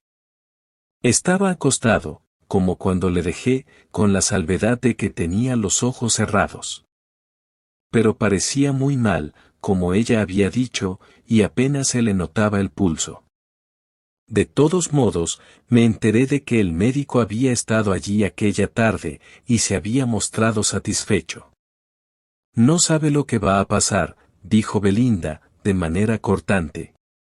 Estaba acostado, como cuando le dejé, con la salvedad de que tenía los ojos cerrados. Pero parecía muy mal, como ella había dicho, y apenas se le notaba el pulso. De todos modos, me enteré de que el médico había estado allí aquella tarde, y se había mostrado satisfecho. No sabe lo que va a pasar, dijo Belinda, de manera cortante.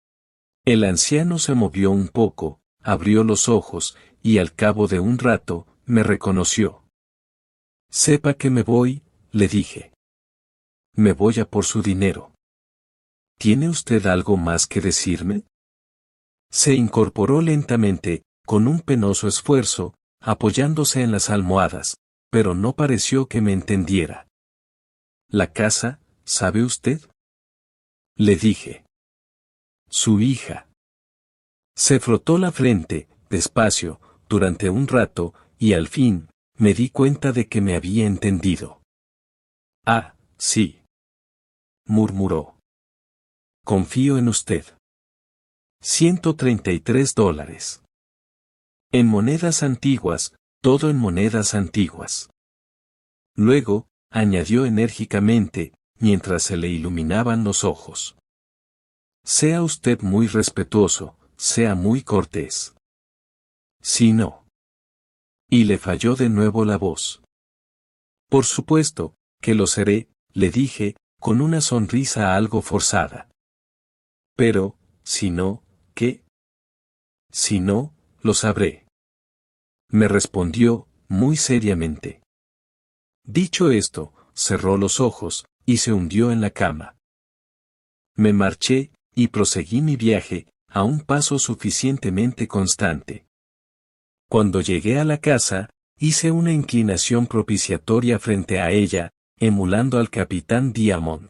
El anciano se movió un poco, abrió los ojos, y al cabo de un rato, me reconoció. Sepa que me voy, le dije. Me voy a por su dinero. ¿Tiene usted algo más que decirme? Se incorporó lentamente, con un penoso esfuerzo, apoyándose en las almohadas, pero no pareció que me entendiera. ¿La casa, sabe usted? Le dije. Su hija. Se frotó la frente, despacio, durante un rato, y al fin, me di cuenta de que me había entendido. Ah, sí. Murmuró. Confío en usted. ciento treinta y tres dólares. En monedas antiguas, todo en monedas antiguas. Luego, añadió enérgicamente, mientras se le iluminaban los ojos. Sea usted muy respetuoso, sea muy cortés. Si no. Y le falló de nuevo la voz. Por supuesto, que lo seré, le dije, con una sonrisa algo forzada. Pero, si no, ¿qué? Si no, lo sabré. Me respondió, muy seriamente. Dicho esto, cerró los ojos, y se hundió en la cama. Me marché, y proseguí mi viaje, a un paso suficientemente constante. Cuando llegué a la casa, hice una inclinación propiciatoria frente a ella, emulando al capitán Diamond.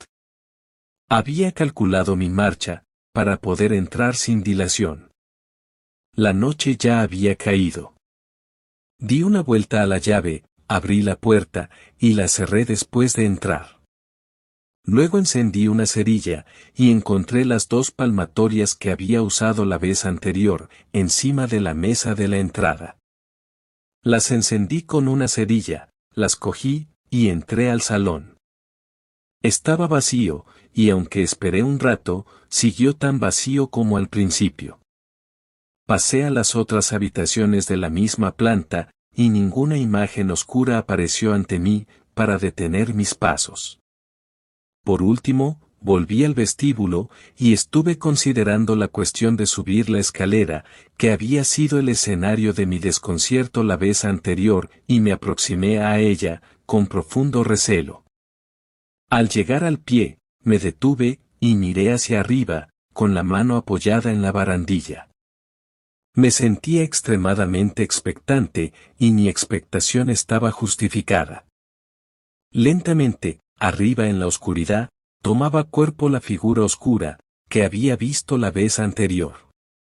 Había calculado mi marcha, para poder entrar sin dilación. La noche ya había caído. Di una vuelta a la llave, abrí la puerta, y la cerré después de entrar. Luego encendí una cerilla, y encontré las dos palmatorias que había usado la vez anterior, encima de la mesa de la entrada. Las encendí con una cerilla, las cogí, y entré al salón. Estaba vacío, y aunque esperé un rato, siguió tan vacío como al principio. Pasé a las otras habitaciones de la misma planta, y ninguna imagen oscura apareció ante mí, para detener mis pasos. Por último, volví al vestíbulo, y estuve considerando la cuestión de subir la escalera, que había sido el escenario de mi desconcierto la vez anterior, y me aproximé a ella, con profundo recelo. Al llegar al pie, me detuve, y miré hacia arriba, con la mano apoyada en la barandilla. Me sentía extremadamente expectante, y mi expectación estaba justificada. Lentamente, arriba en la oscuridad, tomaba cuerpo la figura oscura, que había visto la vez anterior.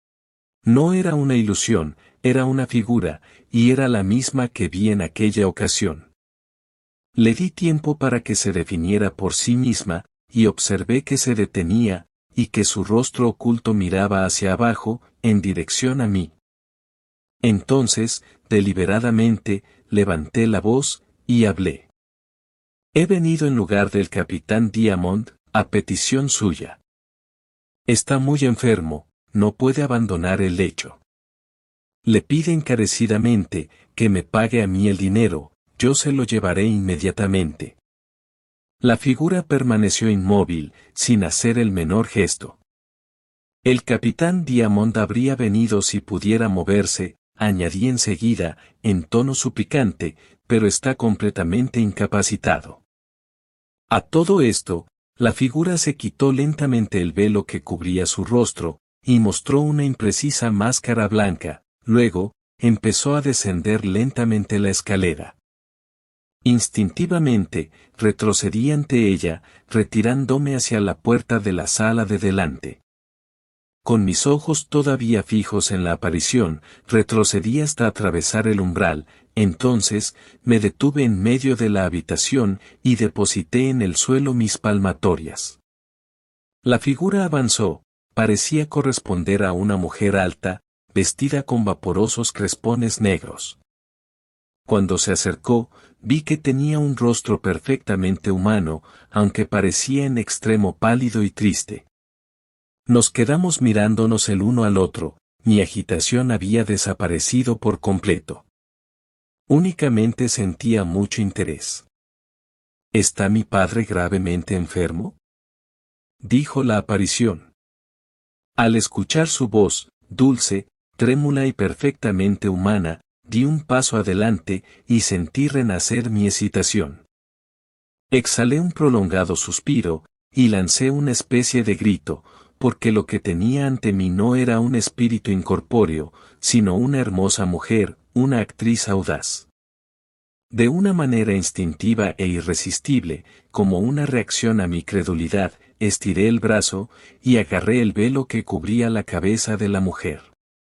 No era una ilusión, era una figura, y era la misma que vi en aquella ocasión. Le di tiempo para que se definiera por sí misma, y observé que se detenía, y que su rostro oculto miraba hacia abajo, en dirección a mí. Entonces, deliberadamente, levanté la voz, y hablé. He venido en lugar del capitán Diamond, a petición suya. Está muy enfermo, no puede abandonar el lecho. Le pide encarecidamente, que me pague a mí el dinero, yo se lo llevaré inmediatamente. La figura permaneció inmóvil, sin hacer el menor gesto. El capitán Diamond habría venido si pudiera moverse, añadí enseguida, en tono suplicante, pero está completamente incapacitado. A todo esto, la figura se quitó lentamente el velo que cubría su rostro, y mostró una imprecisa máscara blanca, luego, empezó a descender lentamente la escalera. Instintivamente, retrocedí ante ella, retirándome hacia la puerta de la sala de delante. Con mis ojos todavía fijos en la aparición, retrocedí hasta atravesar el umbral, entonces, me detuve en medio de la habitación y deposité en el suelo mis palmatorias. La figura avanzó, parecía corresponder a una mujer alta, vestida con vaporosos crespones negros. Cuando se acercó, vi que tenía un rostro perfectamente humano, aunque parecía en extremo pálido y triste. Nos quedamos mirándonos el uno al otro, mi agitación había desaparecido por completo. Únicamente sentía mucho interés. ¿Está mi padre gravemente enfermo?, dijo la aparición. Al escuchar su voz, dulce, trémula y perfectamente humana, di un paso adelante, y sentí renacer mi excitación. Exhalé un prolongado suspiro, y lancé una especie de grito, porque lo que tenía ante mí no era un espíritu incorpóreo, sino una hermosa mujer, una actriz audaz. De una manera instintiva e irresistible, como una reacción a mi credulidad, estiré el brazo, y agarré el velo que cubría la cabeza de la mujer.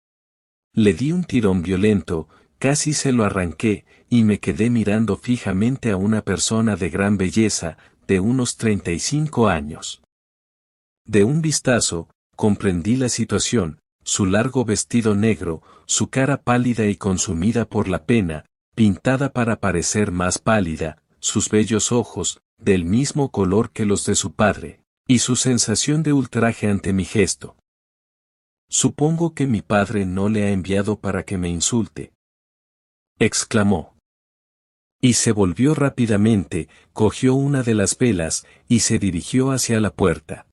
Le di un tirón violento, casi se lo arranqué, y me quedé mirando fijamente a una persona de gran belleza, de unos treinta y cinco años. De un vistazo, comprendí la situación, su largo vestido negro, su cara pálida y consumida por la pena, pintada para parecer más pálida, sus bellos ojos, del mismo color que los de su padre, y su sensación de ultraje ante mi gesto. Supongo que mi padre no le ha enviado para que me insulte, exclamó. Y se volvió rápidamente, cogió una de las velas, y se dirigió hacia la puerta.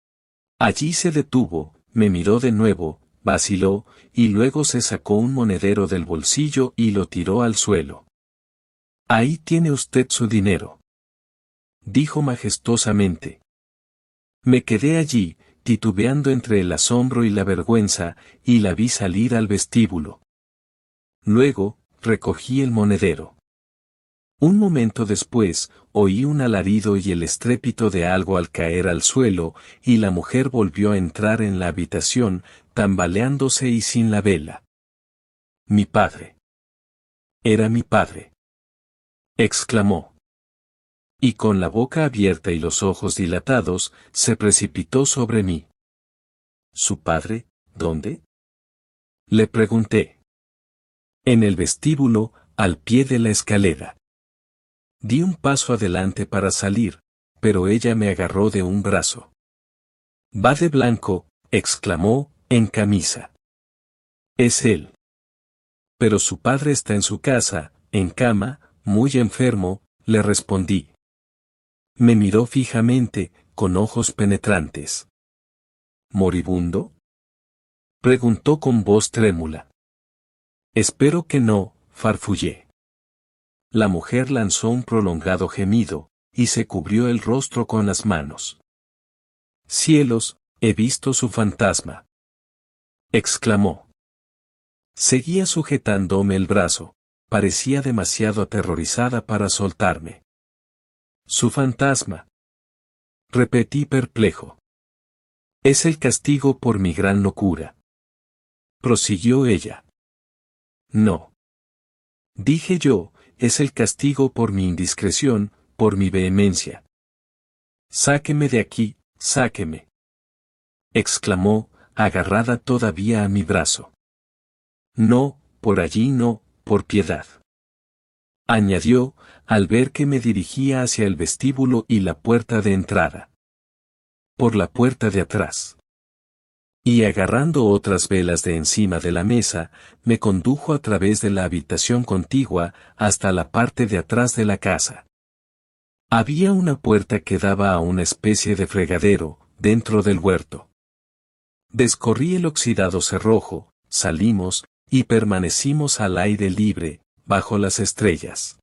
Allí se detuvo, me miró de nuevo, vaciló, y luego se sacó un monedero del bolsillo y lo tiró al suelo. Ahí tiene usted su dinero, dijo majestuosamente. Me quedé allí, titubeando entre el asombro y la vergüenza, y la vi salir al vestíbulo. Luego, recogí el monedero. Un momento después, oí un alarido y el estrépito de algo al caer al suelo, y la mujer volvió a entrar en la habitación, tambaleándose y sin la vela. Mi padre. Era mi padre, exclamó. Y con la boca abierta y los ojos dilatados, se precipitó sobre mí. ¿Su padre, dónde?, le pregunté. En el vestíbulo, al pie de la escalera. Di un paso adelante para salir, pero ella me agarró de un brazo. «Va de blanco», exclamó, «en camisa». «Es él». «Pero su padre está en su casa, en cama, muy enfermo», le respondí. Me miró fijamente, con ojos penetrantes. «¿Moribundo?», preguntó con voz trémula. «Espero que no», farfullé. La mujer lanzó un prolongado gemido, y se cubrió el rostro con las manos. «Cielos, he visto su fantasma», exclamó. Seguía sujetándome el brazo, parecía demasiado aterrorizada para soltarme. «¿Su fantasma?», repetí perplejo. «Es el castigo por mi gran locura», prosiguió ella. «No», dije yo, «es el castigo por mi indiscreción, por mi vehemencia». «Sáqueme de aquí, sáqueme», exclamó, agarrada todavía a mi brazo. «No, por allí no, por piedad», añadió, al ver que me dirigía hacia el vestíbulo y la puerta de entrada. «Por la puerta de atrás». Y agarrando otras velas de encima de la mesa, me condujo a través de la habitación contigua hasta la parte de atrás de la casa. Había una puerta que daba a una especie de fregadero, dentro del huerto. Descorrí el oxidado cerrojo, salimos, y permanecimos al aire libre, bajo las estrellas.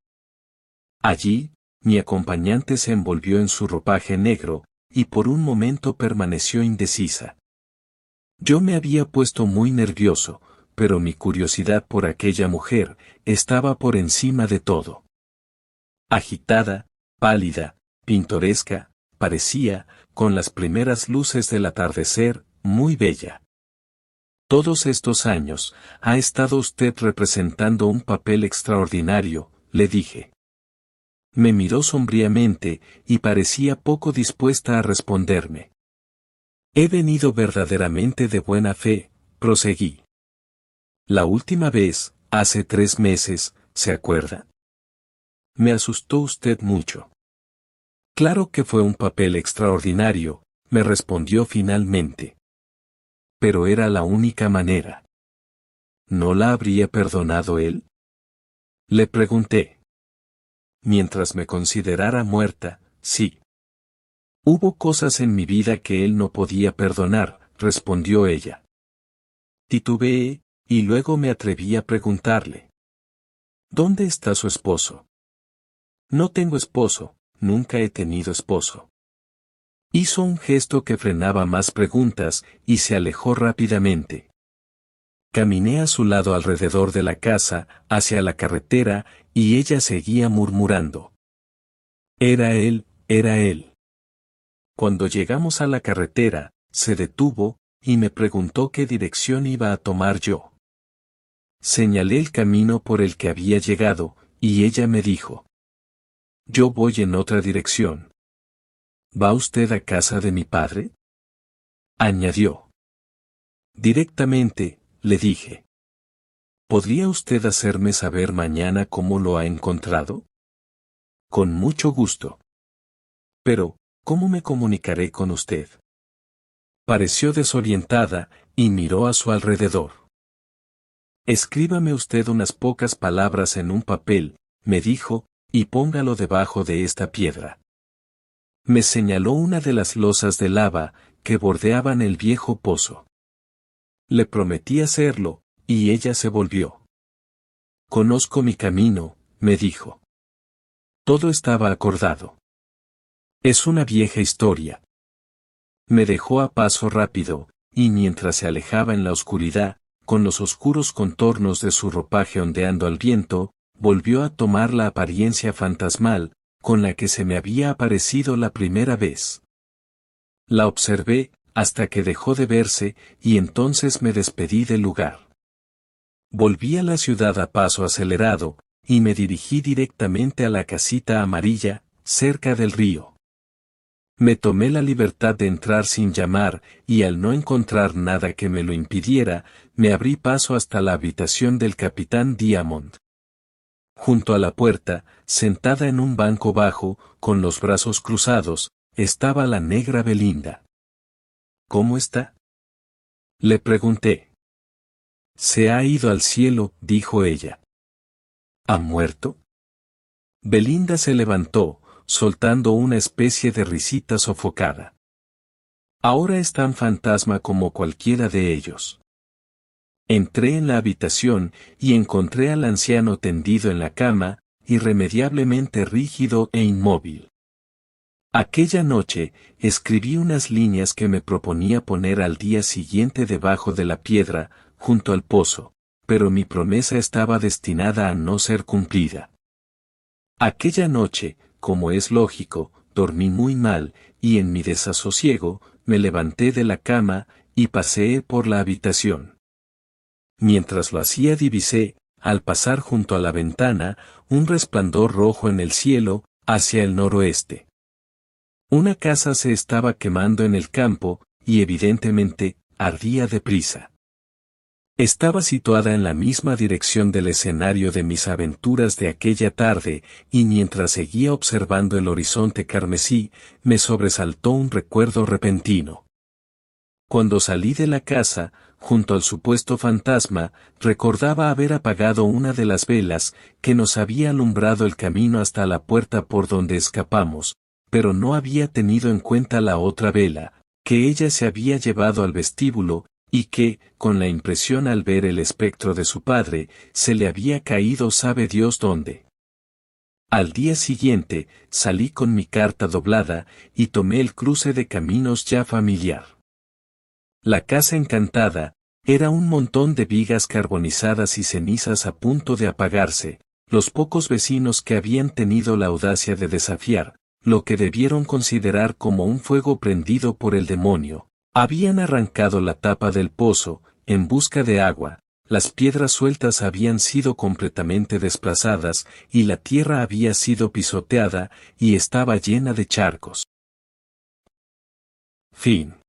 Allí, mi acompañante se envolvió en su ropaje negro, y por un momento permaneció indecisa. Yo me había puesto muy nervioso, pero mi curiosidad por aquella mujer estaba por encima de todo. Agitada, pálida, pintoresca, parecía, con las primeras luces del atardecer, muy bella. «Todos estos años, ha estado usted representando un papel extraordinario», le dije. Me miró sombríamente, y parecía poco dispuesta a responderme. «He venido verdaderamente de buena fe», proseguí. «La última vez, hace tres meses, ¿se acuerda? Me asustó usted mucho». «Claro que fue un papel extraordinario», me respondió finalmente. «Pero era la única manera». «¿No la habría perdonado él?», le pregunté. «Mientras me considerara muerta, sí». «Hubo cosas en mi vida que él no podía perdonar», respondió ella. Titubeé, y luego me atreví a preguntarle. «¿Dónde está su esposo?». «No tengo esposo, nunca he tenido esposo». Hizo un gesto que frenaba más preguntas, y se alejó rápidamente. Caminé a su lado alrededor de la casa, hacia la carretera, y ella seguía murmurando. «Era él, era él». Cuando llegamos a la carretera, se detuvo, y me preguntó qué dirección iba a tomar yo. Señalé el camino por el que había llegado, y ella me dijo. «Yo voy en otra dirección». «¿Va usted a casa de mi padre?», añadió. «Directamente», le dije. «¿Podría usted hacerme saber mañana cómo lo ha encontrado?». «Con mucho gusto». «Pero, ¿cómo me comunicaré con usted?». Pareció desorientada, y miró a su alrededor. «Escríbame usted unas pocas palabras en un papel», me dijo, «y póngalo debajo de esta piedra». Me señaló una de las losas de lava, que bordeaban el viejo pozo. Le prometí hacerlo, y ella se volvió. «Conozco mi camino», me dijo. Todo estaba acordado. Es una vieja historia. Me dejó a paso rápido, y mientras se alejaba en la oscuridad, con los oscuros contornos de su ropaje ondeando al viento, volvió a tomar la apariencia fantasmal, con la que se me había aparecido la primera vez. La observé, hasta que dejó de verse, y entonces me despedí del lugar. Volví a la ciudad a paso acelerado, y me dirigí directamente a la casita amarilla, cerca del río. Me tomé la libertad de entrar sin llamar, y al no encontrar nada que me lo impidiera, me abrí paso hasta la habitación del capitán Diamond. Junto a la puerta, sentada en un banco bajo, con los brazos cruzados, estaba la negra Belinda. ¿Cómo está?, le pregunté. Se ha ido al cielo, dijo ella. ¿Ha muerto? Belinda se levantó, soltando una especie de risita sofocada. Ahora es tan fantasma como cualquiera de ellos. Entré en la habitación y encontré al anciano tendido en la cama, irremediablemente rígido e inmóvil. Aquella noche, escribí unas líneas que me proponía poner al día siguiente debajo de la piedra, junto al pozo, pero mi promesa estaba destinada a no ser cumplida. Aquella noche, como es lógico, dormí muy mal, y en mi desasosiego, me levanté de la cama, y paseé por la habitación. Mientras lo hacía divisé, al pasar junto a la ventana, un resplandor rojo en el cielo, hacia el noroeste. Una casa se estaba quemando en el campo, y evidentemente, ardía deprisa. Estaba situada en la misma dirección del escenario de mis aventuras de aquella tarde, y mientras seguía observando el horizonte carmesí, me sobresaltó un recuerdo repentino. Cuando salí de la casa, junto al supuesto fantasma, recordaba haber apagado una de las velas, que nos había alumbrado el camino hasta la puerta por donde escapamos, pero no había tenido en cuenta la otra vela, que ella se había llevado al vestíbulo, y que, con la impresión al ver el espectro de su padre, se le había caído sabe Dios dónde. Al día siguiente, salí con mi carta doblada, y tomé el cruce de caminos ya familiar. La casa encantada, era un montón de vigas carbonizadas y cenizas a punto de apagarse, los pocos vecinos que habían tenido la audacia de desafiar, lo que debieron considerar como un fuego prendido por el demonio. Habían arrancado la tapa del pozo, en busca de agua, las piedras sueltas habían sido completamente desplazadas, y la tierra había sido pisoteada, y estaba llena de charcos. Fin.